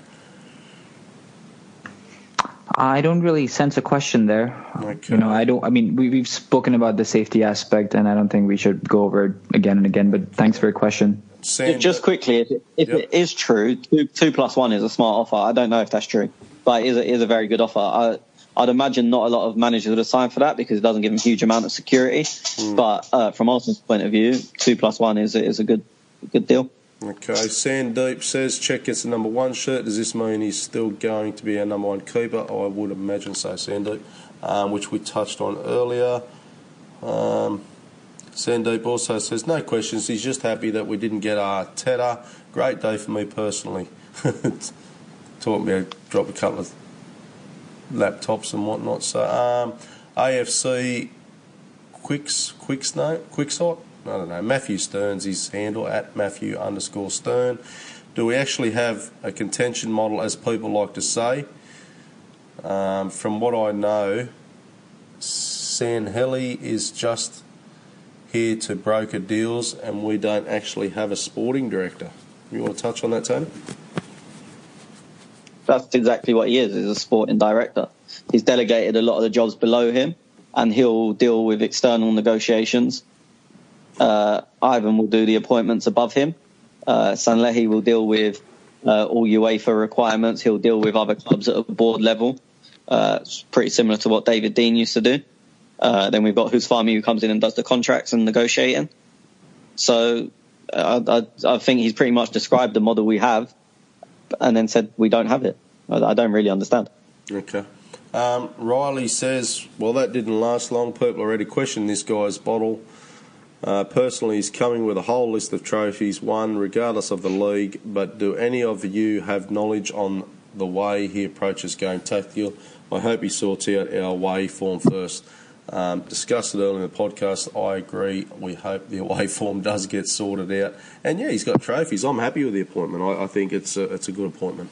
I don't really sense a question there. Okay. We've spoken about the safety aspect, and I don't think we should go over it again and again, but thanks for your question. Just quickly, if it is true, 2+1 is a smart offer. I don't know if that's true, but it is a very good offer. I'd imagine not a lot of managers would have signed for that because it doesn't give them a huge amount of security. But from Arsenal's point of view, 2+1 is a good deal. Okay, Sandeep says, Czech gets the number 1 shirt. Does this mean he's still going to be our number 1 keeper? I would imagine so, Sandeep, which we touched on earlier. Sandeep also says, no questions. He's just happy that we didn't get Arteta. Great day for me personally. Taught me to drop a couple of laptops and whatnot. So AFC Quicksot. I don't know. Matthew Stern's his handle at Matthew_Stern. Do we actually have a contention model, as people like to say? From what I know, Sanheli is just here to broker deals, and we don't actually have a sporting director. You want to touch on that, Tony? That's exactly what he is a sporting director. He's delegated a lot of the jobs below him, and he'll deal with external negotiations. Ivan will do the appointments above him. Sanlehi will deal with all UEFA requirements. He'll deal with other clubs at a board level. It's pretty similar to what David Dean used to do. Then we've got Husfami, who comes in and does the contracts and negotiating. So I think he's pretty much described the model we have and then said we don't have it. I don't really understand. Okay. Riley says, well, that didn't last long. People already questioned this guy's bottle. Personally, he's coming with a whole list of trophies won, regardless of the league. But do any of you have knowledge on the way he approaches game tactical? I hope he sorts out our away form first. Discussed it earlier in the podcast. I agree. We hope the away form does get sorted out. And yeah, he's got trophies. I'm happy with the appointment. I think it's a good appointment.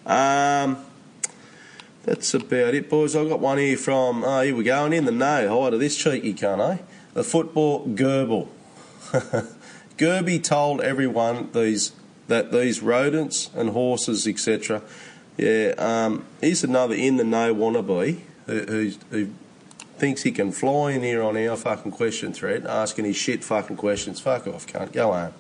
That's about it, boys. I've got one here from, here we go, and in the know. Hi to this cheeky cunt, eh? The football Gerbil. Gerby told everyone that these rodents and horses, etc. Yeah, here's another in the know wannabe who thinks he can fly in here on our fucking question thread, asking his shit fucking questions. Fuck off, cunt. Go home.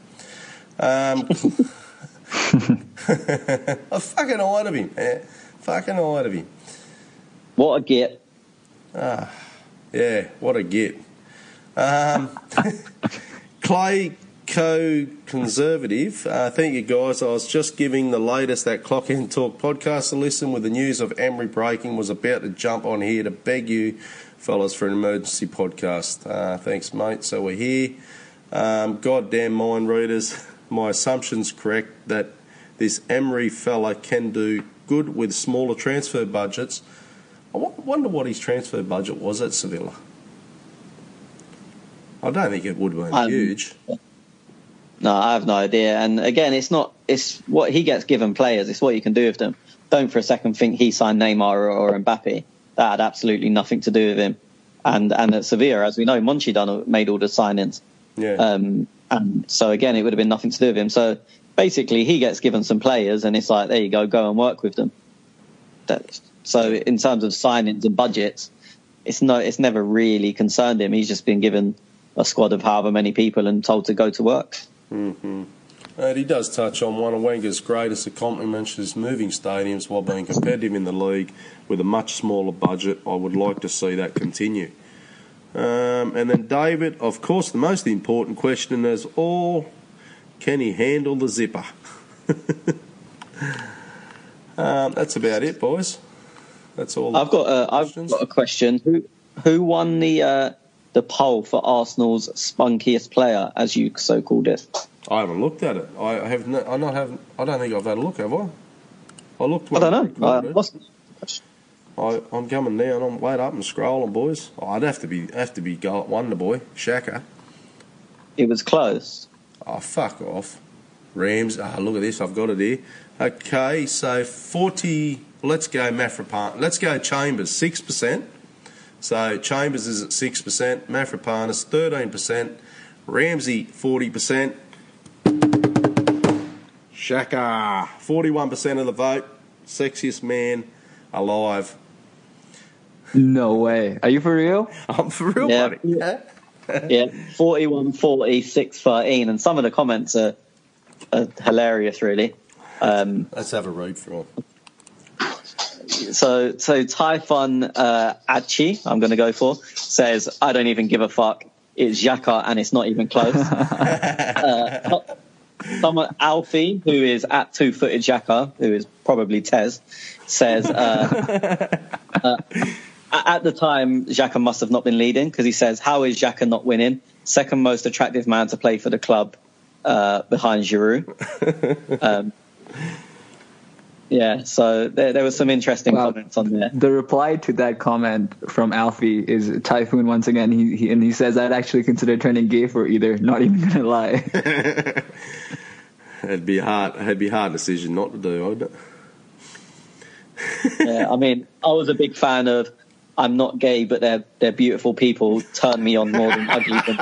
I fucking eyed of him. Yeah. Fucking eyed of him. What a get. Yeah, what a get. Clay Co-Conservative, thank you guys. I was just giving the latest at Clock End Talk podcast a listen with the news of Emery breaking. Was about to jump on here to beg you fellas for an emergency podcast. Thanks, mate. So we're here. Goddamn mind readers, my assumption's correct that this Emery fella can do good with smaller transfer budgets. I wonder what his transfer budget was at Sevilla. I don't think it would have been huge. No, I have no idea. And again, it's what he gets given players. It's what you can do with them. Don't for a second think he signed Neymar or Mbappe. That had absolutely nothing to do with him. And at Sevilla, as we know, Monchi made all the signings. Yeah. And so again, it would have been nothing to do with him. So basically, he gets given some players, and it's like, there you go and work with them. So in terms of signings and budgets, it's never really concerned him. He's just been given a squad of however many people and told to go to work. Mm-hmm. And he does touch on one of Wenger's greatest accomplishments is moving stadiums while being competitive in the league with a much smaller budget. I would like to see that continue. And then David, of course, the most important question is all, can he handle the zipper? That's about it, boys. That's all. I've got a question. Who won the poll for Arsenal's spunkiest player, as you so called it? I haven't looked at it. I don't think I've had a look, have I? I looked. I don't know. I'm coming down. I'm wait up and scrolling, boys. I'd have to be goal Wonder Boy Shaka. It was close. Oh, fuck off. Rams. Look at this. I've got it here. Okay, so 40. Let's go Mafropanos. Let's go Chambers 6%. So Chambers is at 6%. Mafropanos 13%. Ramsey 40%. Shaka 41% of the vote. Sexiest man alive. No way. Are you for real? I'm for real, yeah. buddy. Yeah, 41-40, 6-13, and some of the comments are hilarious, really. Let's have a read through. So Typhon Achi, I'm going to go for, says, I don't even give a fuck. It's Xhaka and it's not even close. Someone, Alfie, who is at 2-footed Xhaka, who is probably Tez, says, at the time, Xhaka must have not been leading, because he says, how is Xhaka not winning? Second most attractive man to play for the club behind Giroud. Yeah, so there was some interesting comments on there. The reply to that comment from Alfie is Typhoon once again. He says, I'd actually consider turning gay for either. Not even going to lie. It'd be a hard decision not to do, wouldn't it? Yeah, I mean, I was a big fan of I'm not gay, but they're beautiful people. Turn me on more than ugly women.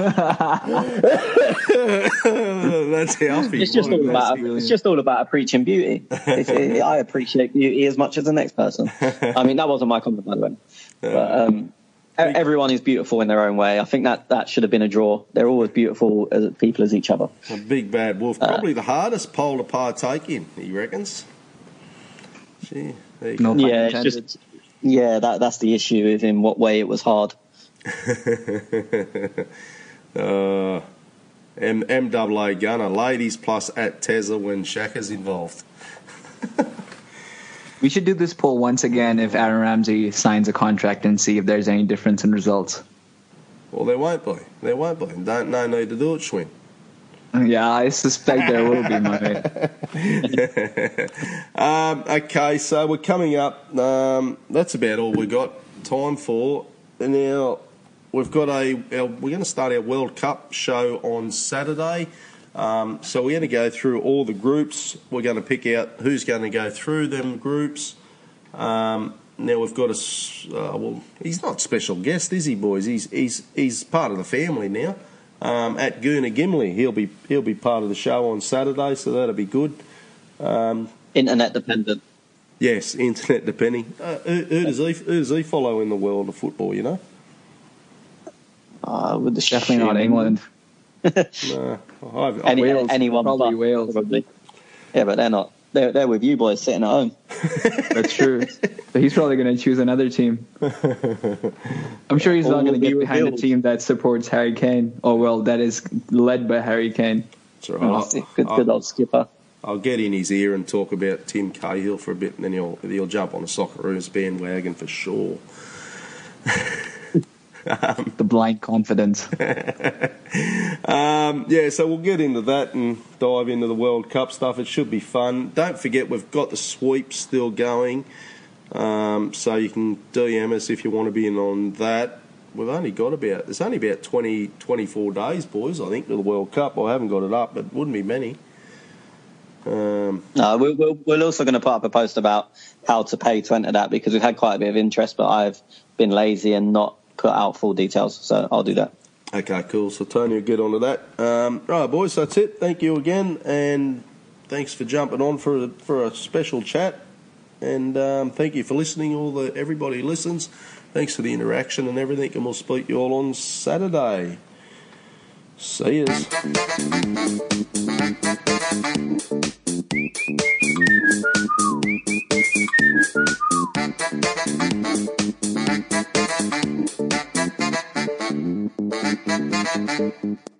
That's Alfie. It's just all about preaching beauty. I appreciate beauty as much as the next person. I mean, that wasn't my comment, by the way. But everyone is beautiful in their own way. I think that should have been a draw. They're all as beautiful as people as each other. A big bad wolf. Probably the hardest poll to partake in, he reckons. Gee, no yeah, it's just... Yeah, that's the issue with in what way it was hard. MAA Gunner. Ladies plus at Tezza when Shaka's involved. We should do this poll once again if Aaron Ramsey signs a contract and see if there's any difference in results. Well, there won't be. Don't no need to do it, Schwinn. Yeah, I suspect there will be, my mate. Okay, so we're coming up. That's about all we got time for. Now, we've got we're going to start our World Cup show on Saturday. So we're going to go through all the groups. We're going to pick out who's going to go through them groups. Now we've got well, he's not special guest, is he, boys? He's part of the family now. At Goona Gimli, he'll be part of the show on Saturday, so that'll be good. Internet dependent. Yes, internet depending. Who does he follow in the world of football? You know, with the definitely not England. No, Wales, anyone probably but, Wales. Probably. Yeah, but they're not. They're with you boys sitting at home. That's true. But he's probably going to choose another team. I'm sure he's not going to get behind a team that supports Harry Kane. Oh, well, that is led by Harry Kane. That's right. Good old skipper. I'll get in his ear and talk about Tim Cahill for a bit, and then he'll jump on the Socceroos bandwagon for sure. The blind confidence. Yeah, so we'll get into that and dive into the World Cup stuff. It should be fun. Don't forget we've got the sweep still going, so you can DM us if you want to be in on that. We've only got there's only about 24 days, boys, I think, to the World Cup. I haven't got it up, but it wouldn't be many. No, we're also going to put up a post about how to pay to enter that, because we've had quite a bit of interest, but I've been lazy and not put out full details, so I'll do that. Okay, cool. So Tony will get onto that. Right, boys, that's it. Thank you again, and thanks for jumping on for a special chat. And thank you for listening, everybody who listens. Thanks for the interaction and everything, and we'll speak to you all on Saturday. See yous.